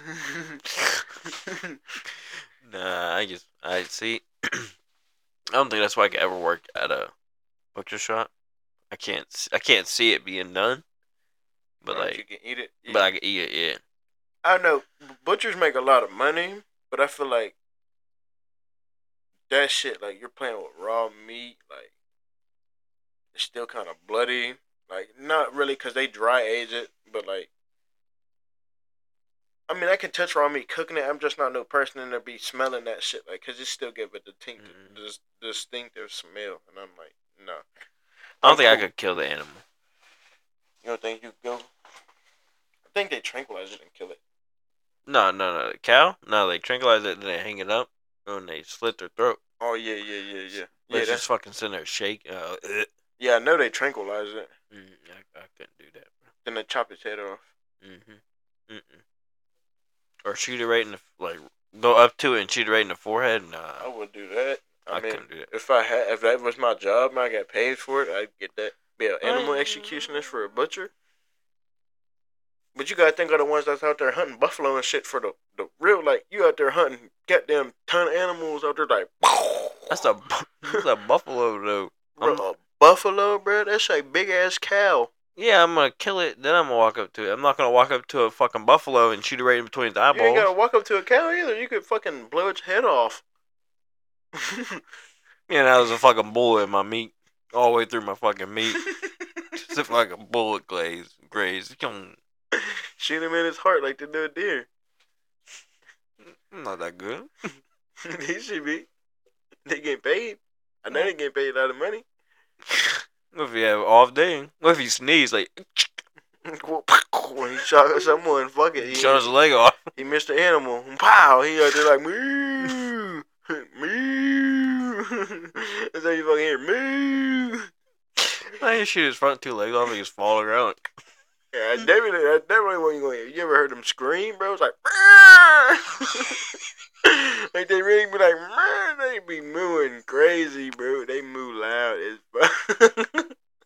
Nah, I see. I don't think that's why I could ever work at a butcher shop. I can't see it being done. But like, you can eat it. Yeah. But I can eat it. Yeah. I know butchers make a lot of money, but I feel like that shit, like you're playing with raw meat, like it's still kind of bloody. Like not really, cause they dry age it, but like. I mean, I can touch raw meat cooking it. I'm just not no person in there be smelling that shit, like, cause it still give it the distinctive smell, and I'm like, no. I don't think I could kill the animal. You don't think you could go? I think they tranquilize it and kill it. No. The cow? No, they tranquilize it and they hang it up and they slit their throat. Oh yeah. Let's just fucking sit there shake. Yeah, I know they tranquilize it. I couldn't do that, bro. Then they chop its head off. Or shoot it right in the go up to it and shoot it right in the forehead. Nah, I would do that. I mean, couldn't do that. If that was my job and I got paid for it, I'd get that. Be an animal executionist for a butcher. But you gotta think of the ones that's out there hunting buffalo and shit for the real, like, you out there hunting goddamn ton of animals out there, like, that's a buffalo, though. Bro, a buffalo, bro? That's like big ass cow. Yeah, I'm gonna kill it, then I'm gonna walk up to it. I'm not gonna walk up to a fucking buffalo and shoot it right in between its eyeballs. You ain't gotta walk up to a cow either. You could fucking blow its head off. Yeah, that was a fucking bullet in my meat. All the way through my fucking meat. Just a fucking bullet graze. Come shoot him in his heart like they do a deer. Not that good. They should be. They get paid. I know they get paid a lot of money. What if you have an off day? What if you sneeze like? When he shot someone, fuck it. He shot his leg off. He missed the animal. Pow! He out there like moo, moo. That's how you fucking hear moo. I didn't shoot his front two legs off and he just fall around. Yeah, that's definitely what you gonna hear. You ever heard them scream, bro? It's like, like they really be like, they be mooing crazy, bro. They moo loud as fuck.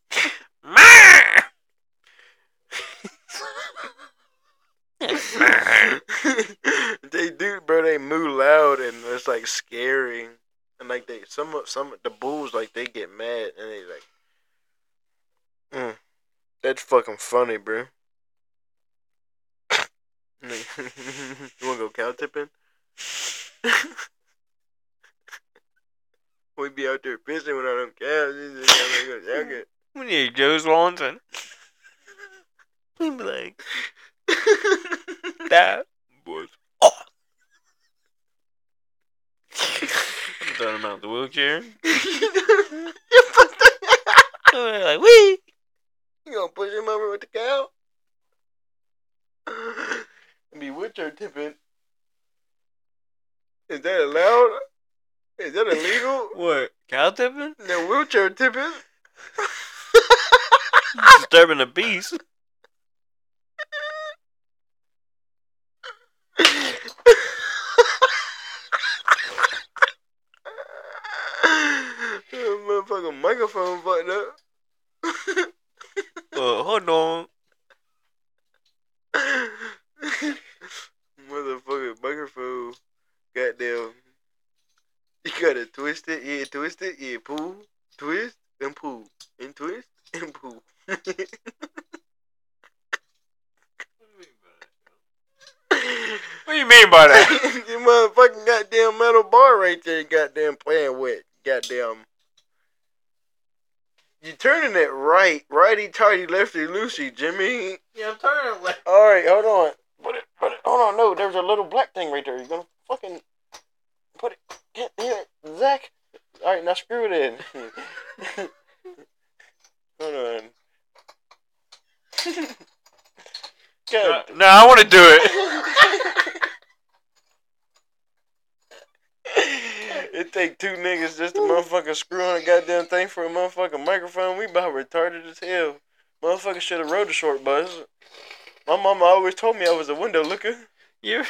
They do, bro. They moo loud and it's like scary. And like some the bulls, like they get mad and they like, that's fucking funny, bro. You wanna go cow tipping? We be out there fishing with all them cows. We need Joe Swanson. He'd be like, that was awesome. I'm throwing him out the wheelchair. Like, wee! You gonna push him over with the cow? Be wheelchair tipping. Is that allowed? Is that illegal? What? Cow tipping? No, wheelchair tipping. Disturbing the peace. Motherfucking microphone fucked up. Hold on. Motherfucking microphone. Goddamn. You gotta twist it, yeah, pull, twist, and pull, and twist, and pull. What do you mean by that? You motherfucking goddamn metal bar right there, you goddamn playing with. Goddamn. You turning it right, righty tighty, lefty loosey, Jimmy. Yeah, I'm turning left. Alright, hold on. Put it, hold on, no, there's a little black thing right there. You're gonna fucking put it, here, Zach. Alright, now screw it in. Hold on. God. No, I want to do it. It take two niggas just to motherfucking screw on a goddamn thing for a motherfucking microphone. We about retarded as hell. Motherfucker should have rode the short bus. My mama always told me I was a window looker. You.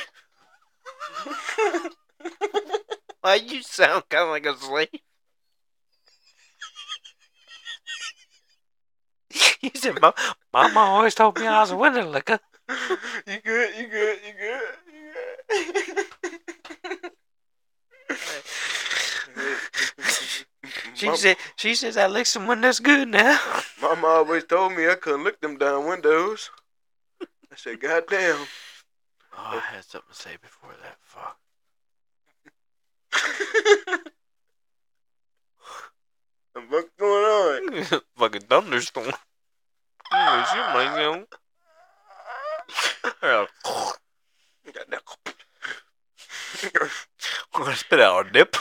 Why you sound kind of like a slave? You said, Mama always told me I was a window licker. You good, you good, you good, you good. She says I lick some windows good now. Mama always told me I couldn't lick them down windows. I said, goddamn. Oh, I had something to say before that. Fuck. What's going on? Fucking thunderstorm. Oh, shit, my young. Goddamn. I'm gonna spit out a dip.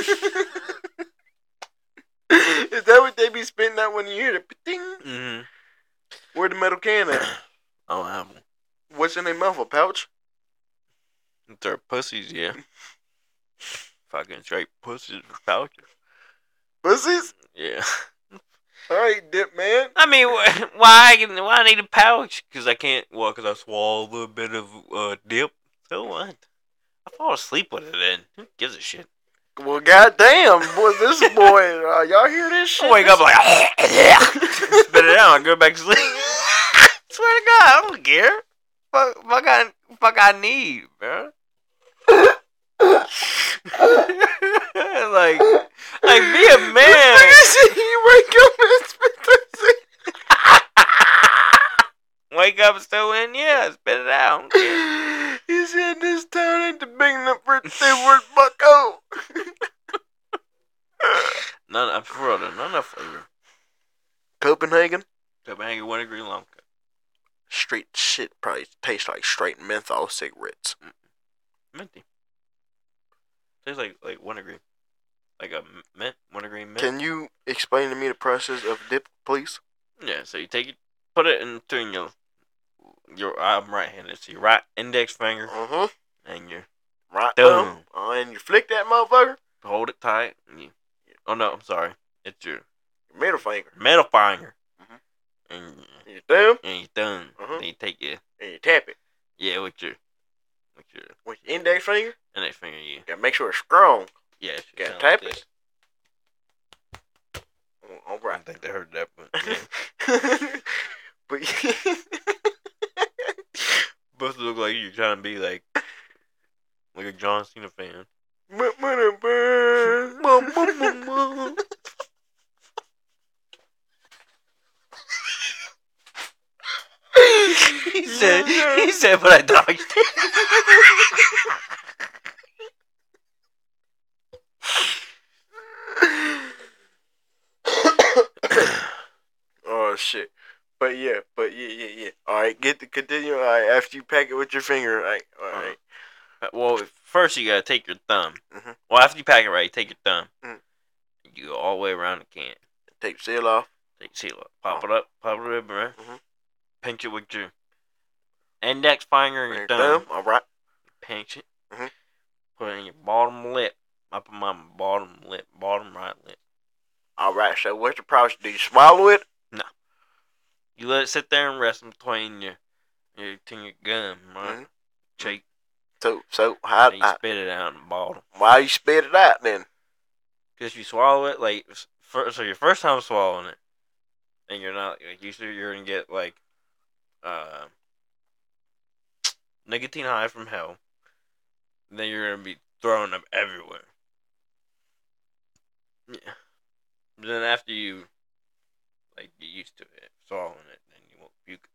Is that what they be spitting out when you hear the ding? Mm-hmm. Where the metal can at? I don't have them. What's in their mouth? A pouch? They're pussies, yeah. Fucking straight pussies for pouches. Pussies? Yeah. Alright, dip man. I mean, why I need a pouch? Because I can't, because I swallow a little bit of dip. So what? I fall asleep with it then. Who gives a shit? Well, goddamn, boy, this boy, y'all hear this shit? I wake up like, spit it out and go back to sleep. Swear to God, I don't care. Fuck I need, bro. like be a man. You wake up and spit this shit. Wake up still in, yeah, spit it out. I don't care. He said this town ain't the big enough for it to say word bucko. None of flavor. Copenhagen? Copenhagen Wintergreen Long Cut. Straight shit probably tastes like straight menthol cigarettes. Minty. Tastes like wintergreen. Like a mint, wintergreen mint. Can you explain to me the process of dip, please? Yeah, so you take it, put it into your I'm right-handed, so your right index finger and your right thumb. And you flick that motherfucker? Hold it tight. And oh no, I'm sorry. It's your middle finger. Middle finger. And your thumb? And your thumb. Then you take your... And you tap it. Yeah, with your index finger? Index finger, yeah. Gotta make sure it's strong. Yeah, it gotta tap like it. All right. I think they heard that, but yeah. But Both look like you're trying to be like a John Cena fan. he said, but I dodged it. Oh shit. But yeah. Alright, get to continue. Alright, after you pack it with your finger, alright. Well, first you gotta take your thumb. Well, after you pack it right, you take your thumb. You go all the way around the can. Take the seal off. Take the seal off. Pop it up. Pop it up, right? Pinch it with your index finger and your thumb. Alright. Pinch it. Put it in your bottom lip. Up in my bottom right lip. Alright, so what's the process? Do you swallow it? No. You You let it sit there and rest in between your gum, right? Mm-hmm. Cheek. So And you spit it out in the bottle. why you spit it out then? Because you swallow it, like, so your first time swallowing it, and you're not, like, usually you're going to get, like, nicotine high from hell. And then you're going to be throwing up everywhere. Yeah. But then after you, like, get used to it, swallowing it, then you won't puke.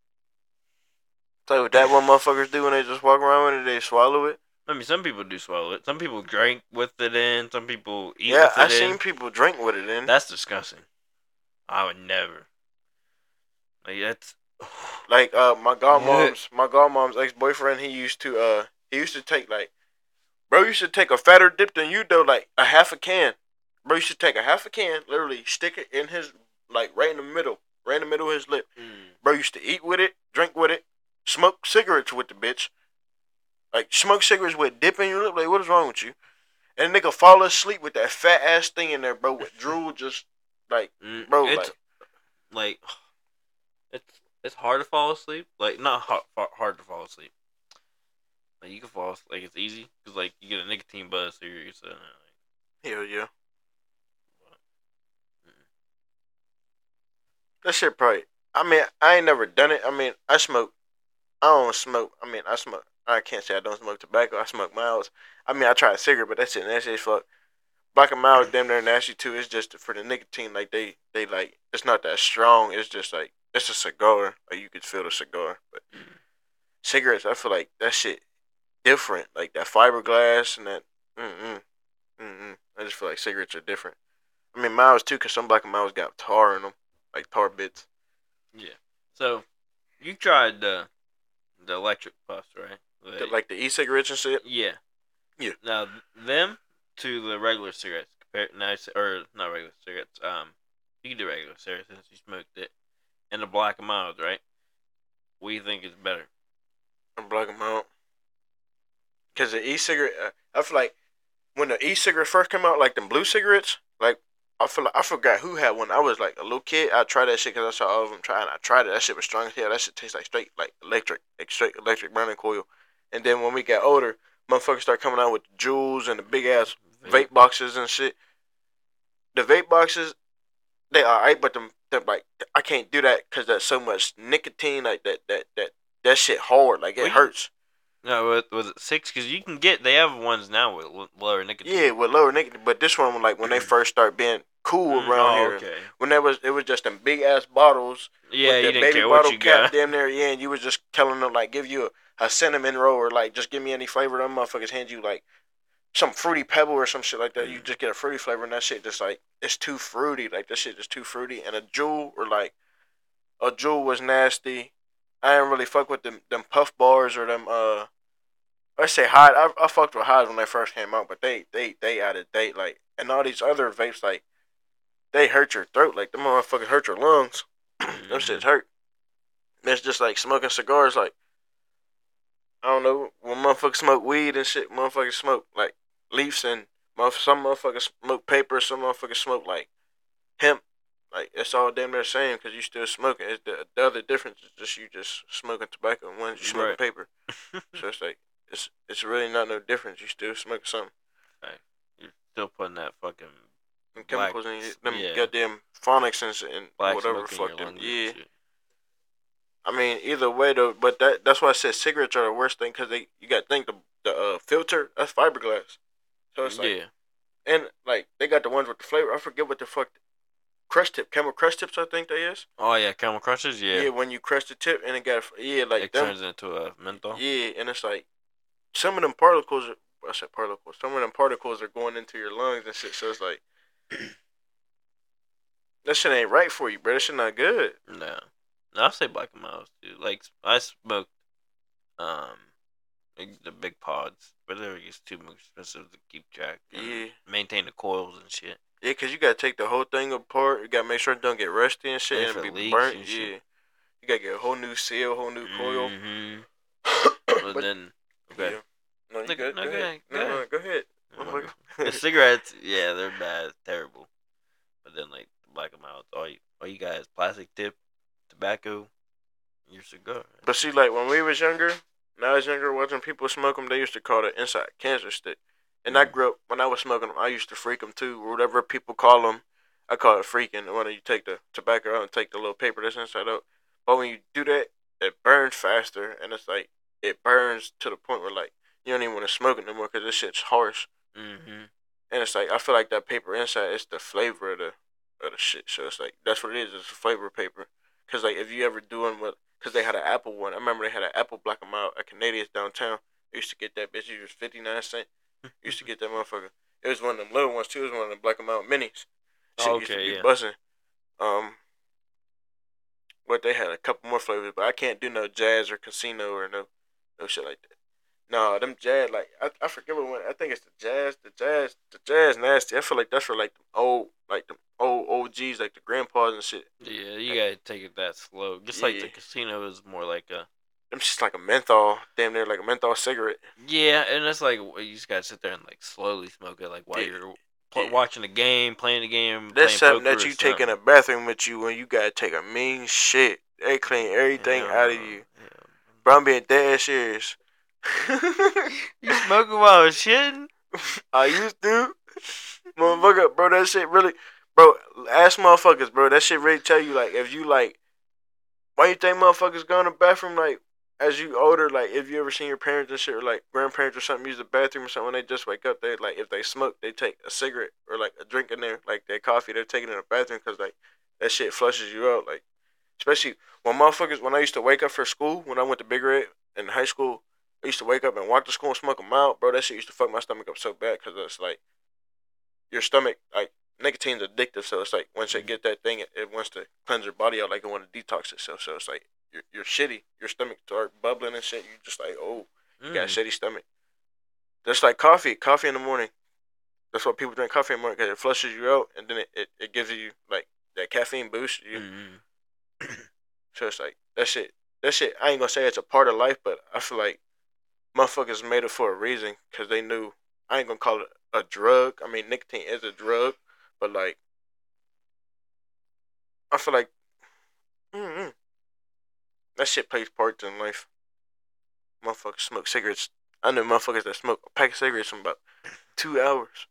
So that what motherfuckers do when they just walk around with it, they swallow it? I mean, some people do swallow it. Some people drink with it in. Some people eat Yeah, with it I in. seen people drink with it in. That's disgusting. I would never. Like, that's... Like my godmom's ex-boyfriend, he used to take like, bro used to take a fatter dip than you though, like a half a can. Bro used to take a half a can, literally stick it in his, like right in the middle of his lip. Bro used to eat with it, drink with it, smoke cigarettes with the bitch. Like smoke cigarettes with dip in your lip. Like what is wrong with you? And nigga fall asleep with that fat ass thing in there, bro, with drool just like, bro, it's like it's hard to fall asleep. Like not hard to fall asleep. Like you can fall asleep, like it's easy because like you get a nicotine buzz, so you're sitting there, like, hell yeah. That shit probably. I mean, I ain't never done it. I mean, I smoke. I don't smoke. I mean, I smoke. I can't say I don't smoke tobacco. I smoke miles. I mean, I tried a cigarette, but that shit nasty as fuck. Black and mild is damn near nasty too. It's just for the nicotine. Like they like it's not that strong. It's just like it's a cigar. Like you could feel the cigar. But cigarettes, I feel like that shit different. Like that fiberglass and that. I just feel like cigarettes are different. I mean, miles too, cause some black and miles got tar in them, like tar bits. Yeah. So you tried the electric puffs, right? Like the e-cigarettes and shit. Yeah. Yeah. Now them to the regular cigarettes, or not regular cigarettes. You can do regular cigarettes since you smoked it, and the black and mild, right? What do you think is better? I'm black and mild. Cause the e-cigarette, I feel like when the e-cigarette first came out, like them blue cigarettes, like I feel like I forgot who had one. I was like a little kid. I tried that shit because I saw all of them trying. I tried it. That shit was strong as hell. That shit tastes like straight electric burning coil. And then when we got older, motherfuckers start coming out with the Juuls and the big ass vape boxes and shit. The vape boxes, they alright, but them like I can't do that because there's so much nicotine. Like that shit hard. Like it hurts. No, was it 6? Because you can get, they have ones now with lower nicotine. Yeah, with lower nicotine. But this one, like when they first start being cool around here, okay. When it was just them big ass bottles. Yeah, with you the didn't baby care bottle what you cap got. damn near, yeah, and you was just telling them like give you a cinnamon roll or like just give me any flavor. Them motherfuckers hand you like some fruity pebble or some shit like that. You just get a fruity flavor and that shit just like it's too fruity. Like that shit just too fruity. And a Juul or like a Juul was nasty. I didn't really fuck with them puff bars or them I say Hyde. I fucked with Hyde when they first came out, but they out of date. Like, and all these other vapes, like, they hurt your throat. Like, them motherfuckers hurt your lungs. Them shits hurt. It's just like smoking cigars. Like, I don't know, when motherfuckers smoke weed and shit, motherfuckers smoke like leaves and some motherfuckers smoke paper, some motherfuckers smoke like hemp. Like, it's all damn near the same because you still smoking. It's the other difference is just you just smoking tobacco and one you smoking paper. So it's like. It's really not no difference. You still smoking something. Right. You're still putting that fucking them chemicals in you, them goddamn phonics and whatever the fuck them. Yeah. I mean, either way though, but that's why I said cigarettes are the worst thing because you got to think the filter that's fiberglass, so it's like and like they got the ones with the flavor. I forget what the fuck. Camel Crush Tips, I think they is. Oh yeah, Camel Crushes, yeah. Yeah, when you crush the tip and it got like it turns into a menthol. Yeah, and it's like. Some of them particles, some of them particles are going into your lungs and shit. So it's like, that shit ain't right for you, bro. That shit not good. No, I say black and miles too. Like I smoked, like the big pods, but they're just too expensive to keep track. And maintain the coils and shit. Yeah, cause you gotta take the whole thing apart. You gotta make sure it don't get rusty and shit, and it be burnt. Yeah, you gotta get a whole new seal, whole new coil. But then. Okay. Yeah. No, you good. Go ahead. Go ahead. The cigarettes, yeah, they're bad, terrible. But then like the black and mild, all you guys plastic tip tobacco, your cigar. But see, like when we was younger, when I was younger, watching people smoke them, they used to call it inside cancer stick. And I grew up when I was smoking them. I used to freak them too, or whatever people call them. I call it freaking. When you take the tobacco out and take the little paper that's inside out. But when you do that, it burns faster, and it's like it burns to the point where like you don't even want to smoke it no more because this shit's harsh. Mm-hmm. And it's like I feel like that paper inside is the flavor of the shit. So it's like that's what it is. It's a flavor paper. Cause like if you ever doing what, cause they had an Apple one. I remember they had an Apple Black and Mild at Canadians downtown. I used to get that bitch. It was 59 cents. Used to get that motherfucker. It was one of them little ones too. It was one of them Black and Mild minis. Shit used to be buzzing. But they had a couple more flavors, but I can't do no Jazz or Casino or no shit like that. No, them Jazz, like I forget what one. I think it's the Jazz nasty. I feel like that's for like the old OGs, like the grandpas and shit. Yeah, you gotta take it that slow. Just like the Casino is more like a. Them just like a menthol, damn near like a menthol cigarette. Yeah, and it's like you just gotta sit there and like slowly smoke it, like while you're watching the game, playing the game. That's something that you take in a bathroom with you when you gotta take a mean shit. They clean everything out of you. Yeah. Bro, I'm being dead serious. You smoking while shitting? I used to. Motherfucker, bro, that shit really... Bro, ask motherfuckers, bro. That shit really tell you, like, if you, like... Why you think motherfuckers go in the bathroom, like, as you older, like, if you ever seen your parents and shit, or, like, grandparents or something use the bathroom or something, when they just wake up, they, like, if they smoke, they take a cigarette or, like, a drink in there, like, their coffee, they're taking it in the bathroom because, like, that shit flushes you out, like... Especially when motherfuckers... When I used to wake up for school, when I went to Big Red in high school... I used to wake up and walk to school and smoke them out, bro. That shit used to fuck my stomach up so bad because it's like your stomach, like nicotine's addictive, so it's like once you get that thing, it wants to cleanse your body out, like it want to detox itself. So it's like you're shitty, your stomach start bubbling and shit. You just like, oh, you got a shitty stomach. Just like coffee in the morning. That's why people drink coffee in the morning because it flushes you out and then it gives you like that caffeine boost. So it's like that shit. I ain't gonna say it's a part of life, but I feel like motherfuckers made it for a reason because they knew. I ain't gonna call it a drug. I mean, nicotine is a drug, but like, I feel like that shit plays parts in life. Motherfuckers smoke cigarettes. I know motherfuckers that smoke a pack of cigarettes in about 2 hours.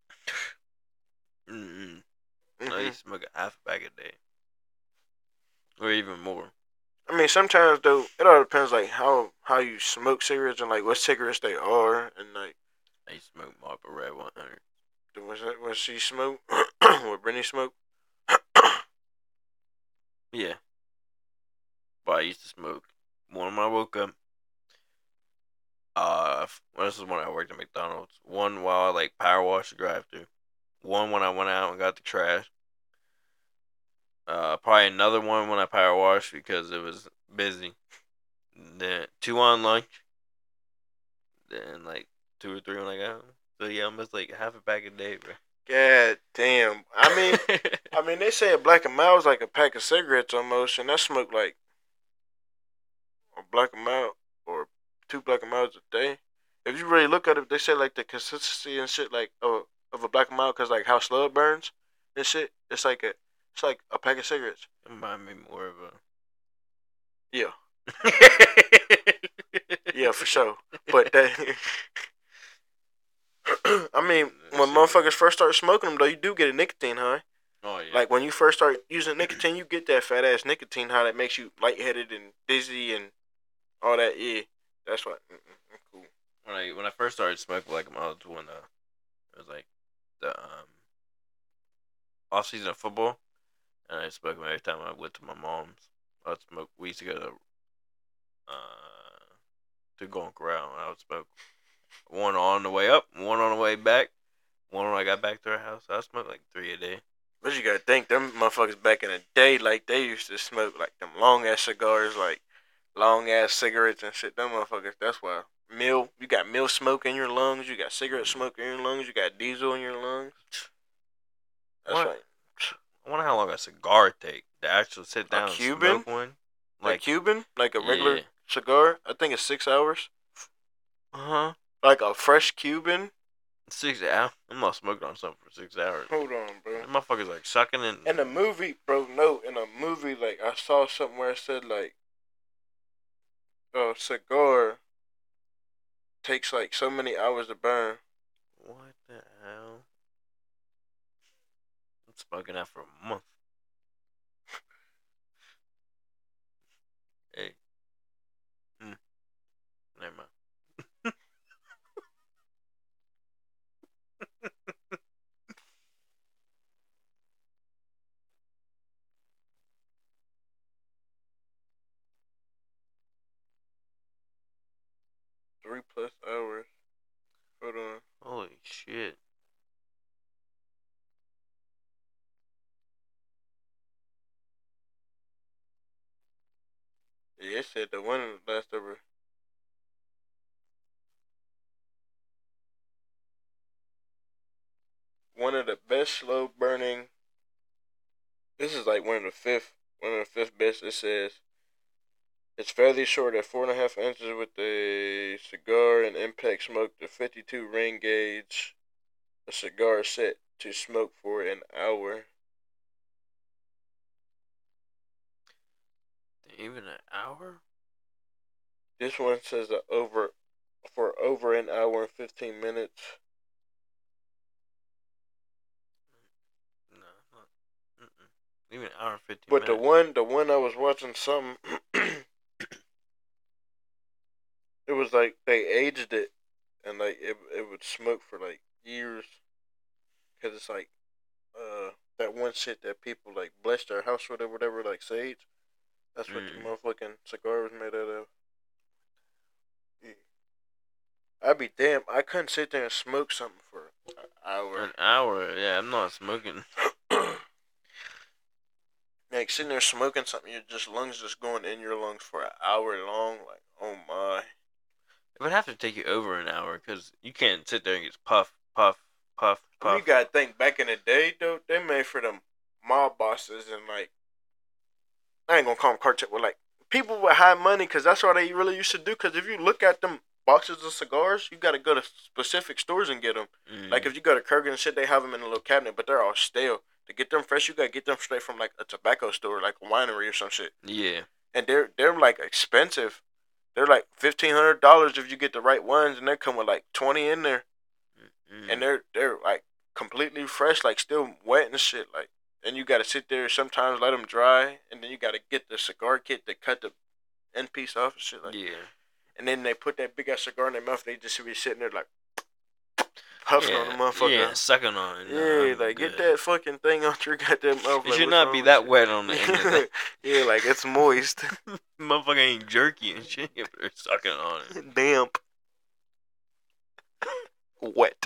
I used to smoke a half a pack a day, or even more. I mean, sometimes though, it all depends like how you smoke cigarettes and like what cigarettes they are, and like. I used to smoke Marlboro Red 100. Was that what she smoked? What Brittany smoked? Yeah. But I used to smoke one when I woke up. This is when I worked at McDonald's. One while I like power washed the drive-thru. One when I went out and got the trash. Probably another one when I power washed because it was busy. Then 2 on lunch. Then like 2 or 3 when I got home. So yeah, almost like half a pack a day, bro. God damn. I mean, they say a Black and Mild is like a pack of cigarettes almost, and I smoke like a Black and Mild or 2 Black and Milds a day. If you really look at it, they say like the consistency and shit like of a Black and Mild, cause like how slow it burns and shit. It's like a pack of cigarettes. It remind me more of a. Yeah. Yeah, for sure. But that. I mean, when motherfuckers first start smoking them, though, you do get a nicotine high. Oh yeah. Like when you first start using nicotine, you get that fat ass nicotine high that makes you lightheaded and dizzy and all that. Yeah, that's why. Cool. When I first started smoking Black and Mild, when it was like the off season of football, and I smoked them every time I went to my mom's. I'd smoke. We used to go to Golden Corral, and I would smoke one on the way up, one on the way back, one when I got back to our house. I smoked like 3 a day. But you gotta think, them motherfuckers back in the day, like they used to smoke like them long ass cigars, like long ass cigarettes and shit. Them motherfuckers. That's why you got meal smoke in your lungs. You got cigarette smoke in your lungs. You got diesel in your lungs. That's right. I wonder how long a cigar take to actually sit down and smoke one. Like Cuban, like a regular cigar. I think it's 6 hours. Like a fresh Cuban. 6 hours? I'm not smoking on something for 6 hours. Hold on, bro. Them motherfuckers like sucking and. In a movie, bro, no, in a movie, like, I saw something where it said, like, a cigar takes, like, so many hours to burn. What the hell? I'm smoking that for a month. Hey. Never mind. 3+ hours. Hold on. Holy shit. Yeah, it said the one last over. One of the best slow burning. This is like one of the fifth best. It says it's fairly short at 4.5 inches with a cigar and impact smoke. The 52 ring gauge. A cigar set to smoke for an hour. Even an hour? This one says over an hour and 15 minutes. No, not. Even an hour and 15 But minutes. the one I was watching something, it was like they aged it, and like it would smoke for like years, cause it's like that one shit that people like bless their house with or whatever, like sage. That's what the motherfucking cigar was made out of. Yeah. I'd be damn. I couldn't sit there and smoke something for an hour. An hour? Yeah, I'm not smoking. Like sitting there smoking something, your just lungs just going in your lungs for an hour long. Like, oh my. It would have to take you over an hour because you can't sit there and just puff, puff, puff, puff. You gotta think back in the day, though. They made for them mob bosses and like, I ain't gonna call them cartel, but like people with high money, cause that's what they really used to do. Cause if you look at them boxes of cigars, you gotta go to specific stores and get them. Like if you go to Kurgan and shit, they have them in a little cabinet, but they're all stale. To get them fresh, you gotta get them straight from like a tobacco store, like a winery or some shit. Yeah. And they're like expensive. They're like $1,500 if you get the right ones, and they come with like 20 in there, and they're like completely fresh, like still wet and shit. Like, and you gotta sit there sometimes let them dry, and then you gotta get the cigar kit to cut the end piece off and shit. Like, Yeah. and then they put that big ass cigar in their mouth. They just be sitting there like puffing on the motherfucker. Yeah, sucking on it. Yeah, like get that fucking thing out your goddamn mouth. It like, should what's not wrong be with that you? wet on the end of it. Yeah, like it's moist. Motherfucker ain't jerky and shit. If they're sucking on it. Damp. Wet.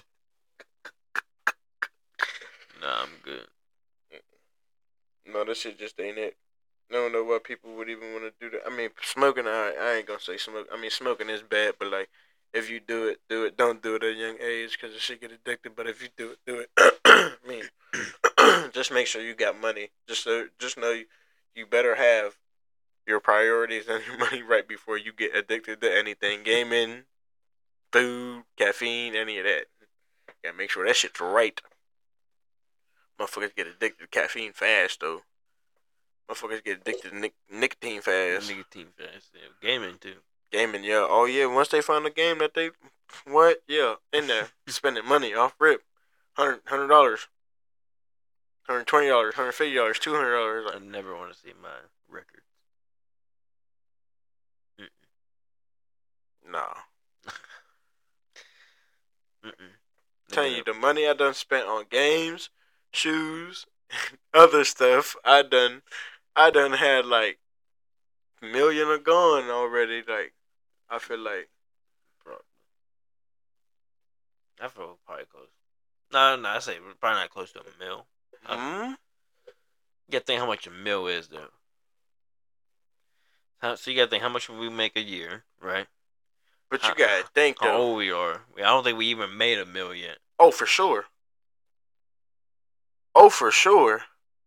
Nah, I'm good. No, this shit just ain't it. I don't know why people would even want to do that. I mean, smoking, I ain't gonna say smoke. I mean, smoking is bad, but like, if you do it, do it. Don't do it at a young age because the shit get addicted. But if you do it, do it. I mean, just make sure you got money. Just know you better have your priorities and your money right before you get addicted to anything. Gaming, food, caffeine, any of that. Gotta make sure that shit's right. Motherfuckers get addicted to caffeine fast, though. Motherfuckers get addicted to nicotine fast. Nicotine fast. Yeah. Gaming, too. Gaming, yeah. Oh, yeah. Once they find a game that they... What? Yeah. In there. Spending money off rip. $100. $120. $150. $200. Like, I never want to see my records. nah. Telling you, Never. the money I done spent on games, shoes, other stuff, I done had like $1 million are gone already. Like, I feel like, Probably. I feel probably close. No, I say we're probably not close to $1 million. You gotta think how much $1 million is, though. So you gotta think how much we make a year, right? But you gotta think how though. old we are. I don't think we even made $1 million yet. Oh, for sure. Oh, for sure.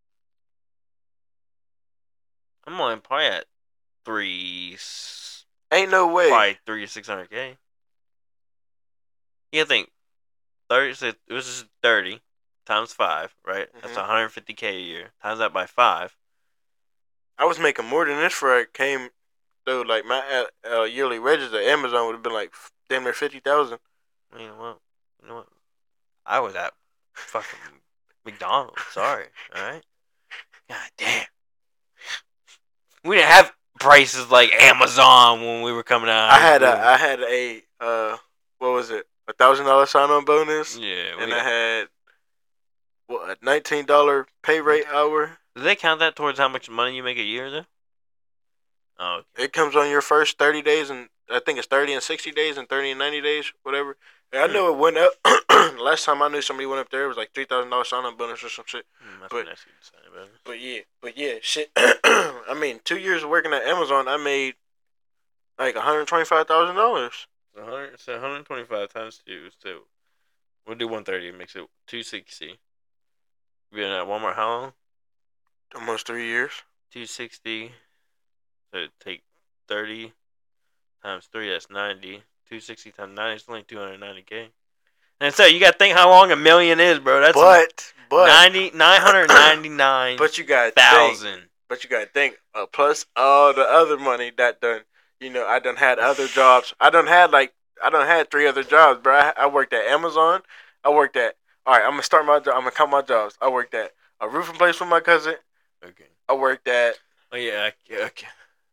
I'm only probably at 3. Ain't no way. Probably 300 to 600K. You gotta think 30. So it was just 30 times 5, right? That's Mhm. 150K a year. Times that by 5. I was making more than this for I came through. Like my yearly wages at Amazon would have been like damn near 50,000. You know what? You know what? I was at fucking McDonald's. Sorry. All right. God damn. We didn't have prices like Amazon when we were coming out. I had a what was it? $1,000 sign on bonus, Yeah. and I had what a $19 pay rate hour. Do they count that towards how much money you make a year though? Oh. Okay. It comes on your first 30 days, and I think it's 30 and 60 days and 30 and 90 days, whatever. And I know it went up. Last time I knew somebody went up there, it was like $3,000 sign on bonus or some shit. That's But- nice of you to say about it. But yeah, shit. I mean, 2 years of working at Amazon, I made like $125,000. So 125 times 2. So we'll do 130. It makes it 260. Been at Walmart how long? Almost 3 years. 260. So take 30 times 3. That's 90. 260 times 90 is only 290K. And so you gotta think how long a million is, bro. That's But 999,000. but you gotta think. But you gotta think. Plus all the other money that done. You know, I done had other jobs. I done had 3 other jobs, bro. I worked at Amazon. I worked at. All right, I'm gonna start my job. I'm gonna count my jobs. I worked at a roofing place with my cousin. Okay. I worked at. Oh yeah. Okay.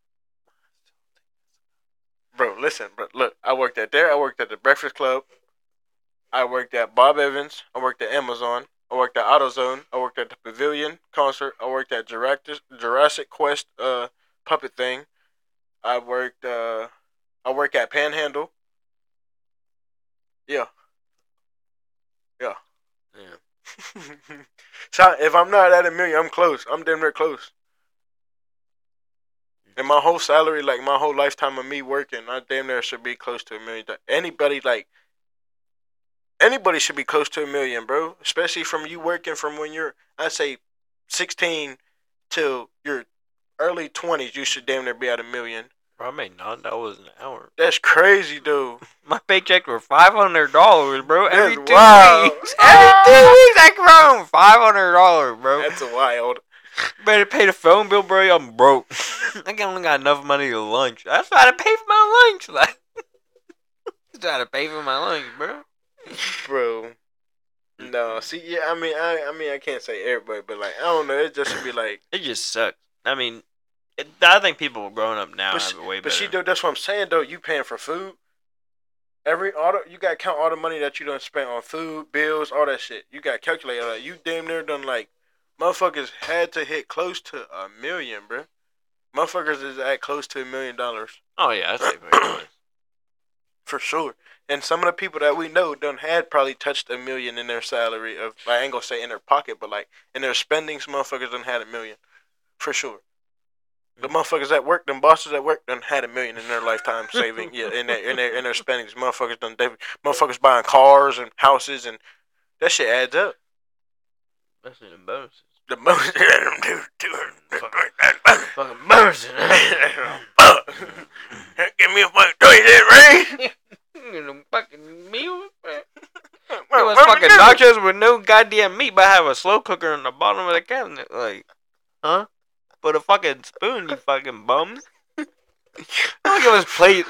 Bro, listen, bro. Look, I worked at there. I worked at the Breakfast Club. I worked at Bob Evans. I worked at Amazon. I worked at AutoZone. I worked at the Pavilion concert. I worked at Jurassic Quest puppet thing. I work at Panhandle. Yeah. Yeah. So if I'm not at a million, I'm close. I'm damn near close. And my whole salary, like my whole lifetime of me working, I damn near should be close to $1 million. Anybody should be close to $1 million, bro. Especially from you working from when you're, I say, 16 till your early 20s. You should damn near be at $1 million. Bro, I made $9 an hour. That's crazy, dude. My paycheck was $500, bro. Every 2 wild. weeks. Every 2 weeks I come home $500, bro. That's wild. Better pay the phone bill, bro. I'm broke. I only got enough money to lunch. That's why I pay for my lunch. Like, that's why I pay for my lunch, bro. Bro. No, see, yeah, I mean, I can't say everybody, but like, I don't know. It just should be like. It just sucks. I mean, I think people growing up now But have it way better. But see, though, that's what I'm saying. Though, you paying for food. You gotta count all the money that you done spent on food, bills, all that shit. You gotta calculate all that. You damn near done like, motherfuckers had to hit close to $1 million, bro. Motherfuckers is at close to $1 million Oh yeah, that's like very close. for sure. And some of the people that we know done had probably touched $1 million in their salary of. I ain't gonna say in their pocket, but like in their spendings, motherfuckers done had $1 million for sure. The motherfuckers at work, them bosses at work, done had $1 million in their lifetime saving. Yeah, in their spendings, motherfuckers buying cars and houses, and that shit adds up. Especially the bonuses. The most, Fucking bonuses. give me a fucking 20-cent ring. Fucking meal. It was fucking nachos with no goddamn meat, but I have a slow cooker in the bottom of the cabinet. Like, huh? Put a fucking spoon, you fucking bums. Don't give us plates.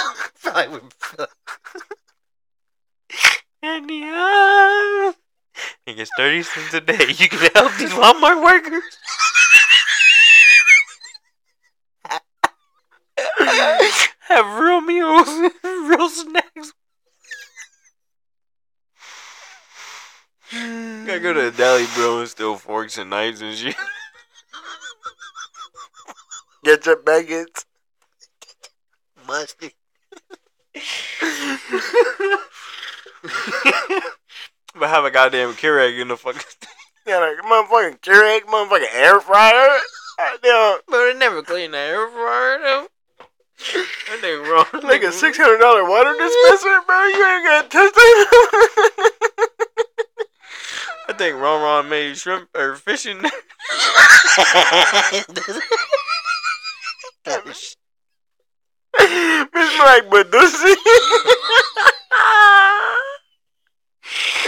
Anyhow, he gets 30 cents a day. You can help these Walmart workers. Have real meals, real snacks. Gotta go to the deli, bro, and steal forks and knives and shit. Get your baguettes. Mustard. But have a goddamn Keurig in the fucking thing. Yeah, like motherfucking Keurig, motherfucking air fryer. Goddamn. But it never clean the air fryer though. That thing wrong. Like a $600 water dispenser, bro. You ain't gonna touch that. I think Ron made shrimp or fishing. Bitch, like Badusi.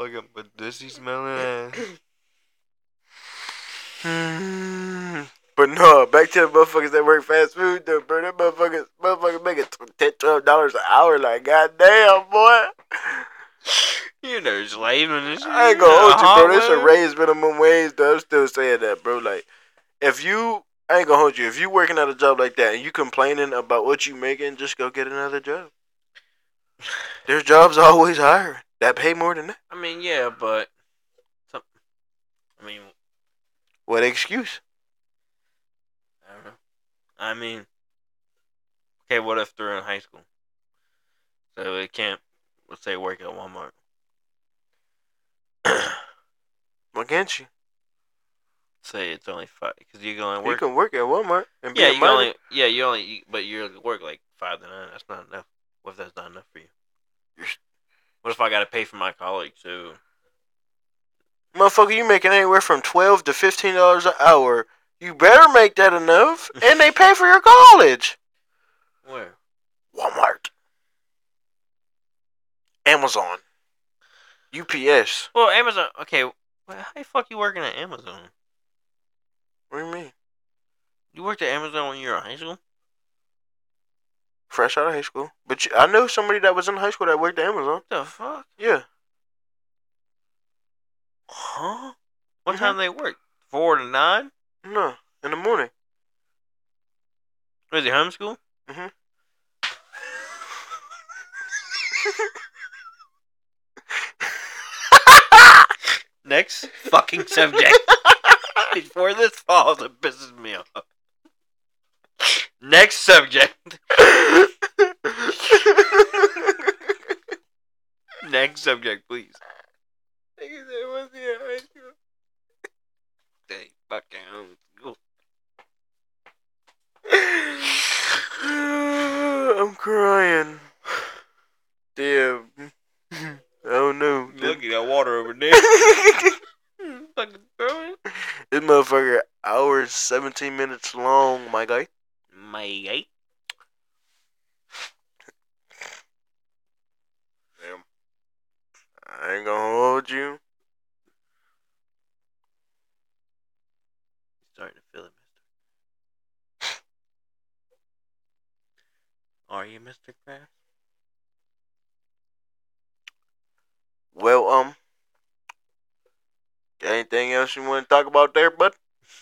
fucking pussy smelling ass. But no, back to the motherfuckers that work fast food though, bro. That motherfuckers making $10-12 an hour. Like, goddamn, boy. You know, slaving and shit. I ain't gonna hold you, bro. They should raise minimum wage, though. I'm still saying that, bro. Like, I ain't gonna hold you. If you working at a job like that and you complaining about what you making, just go get another job. There's jobs always hiring that pay more than that. I mean, yeah, but What excuse? I don't know. I mean, okay, what if they're in high school? So they can't, let's say, work at Walmart. Why can't you? Say it's only 5, because you can only You work. can work at Walmart and be Yeah, a you minor. but you work like 5 to 9. That's not enough. What if that's not enough for you? What if I got to pay for my college? So, Motherfucker, you making anywhere from $12 to $15 an hour. You better make that enough, and they pay for your college. where? Walmart, Amazon, UPS. Well, Amazon. Okay, well, how the fuck you working at Amazon? What do you mean? You worked at Amazon when you were in high school? Fresh out of high school. But I know somebody that was in high school that worked at Amazon. What the fuck? Yeah. Huh? What time they work? 4 to 9? No, in the morning. Was he homeschool? Mhm. Next fucking subject. Before this falls, it pisses me off. Next subject. Next subject, please. They fucking homeschool. I'm crying. Damn. Oh no. Look at that water over there. Fucking throwing. This motherfucker hours 17 minutes long, my guy. My guy. Damn. I ain't gonna hold you. Starting to feel it, mister. Are you Mr. Kraft? Well, anything else you want to talk about there, bud?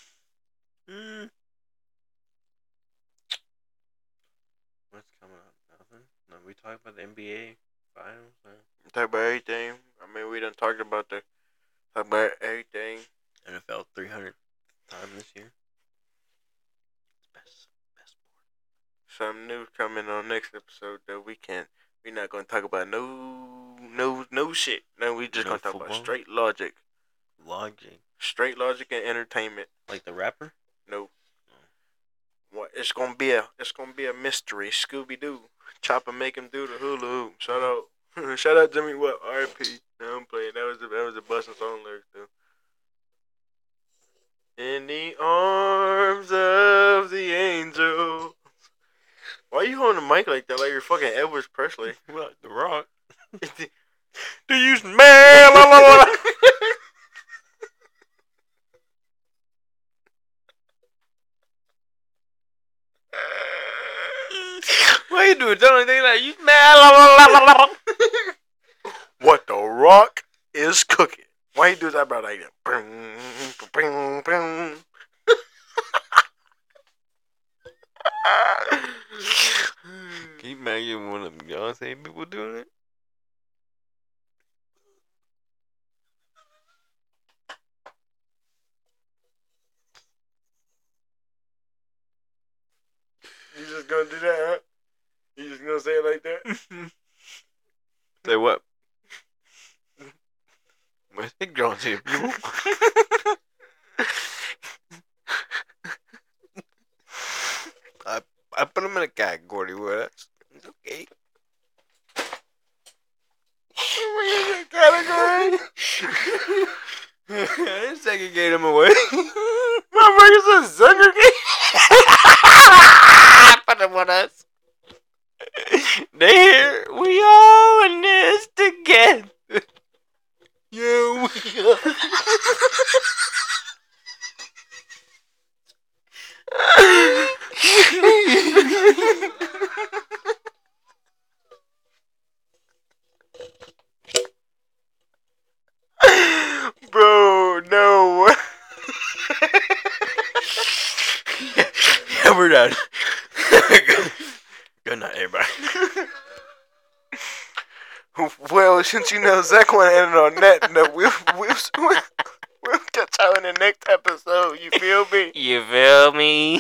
What's coming up? Nothing? No, we talked about the NBA finals. Talk about everything. I mean, we done talked about everything. NFL 300th time this year. Best sport. Something new coming on next episode that we're not gonna talk about no shit. No, we just No gonna talk football? about straight logic. Logic. Straight logic and entertainment. Like the rapper? No. What? It's gonna be a mystery. Scooby Doo. Chopper make him do the hula hoop. Shout out, shout out Jimmy What R.P. No, I'm playing. That was a busting song lyrics too. In the arms of the angel. Why you holding the mic like that? Like you're fucking Elvis Presley. What? The Rock? Do you smell? Why you doing anything like you smell? What the Rock is cooking? Why you do that, bro? Like that? Bring, bring, bring. Can you imagine one of them Beyonce people doing it? You just gonna do that, huh? You just gonna say it like that? Say what? Where's the Beyonce people? I put them in a category where that's okay. Category? I didn't segregate them away. Motherfuckers are segregated. Put them on us. They here. We all in this together. Yo. Bro, no. Yeah, we're done. Good night, everybody. Well, since you know Zach want to end it on that note, we'll catch y'all in the next episode. You feel me? You feel me?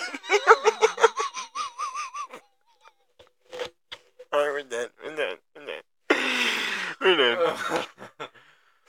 Alright, we're done. We're done.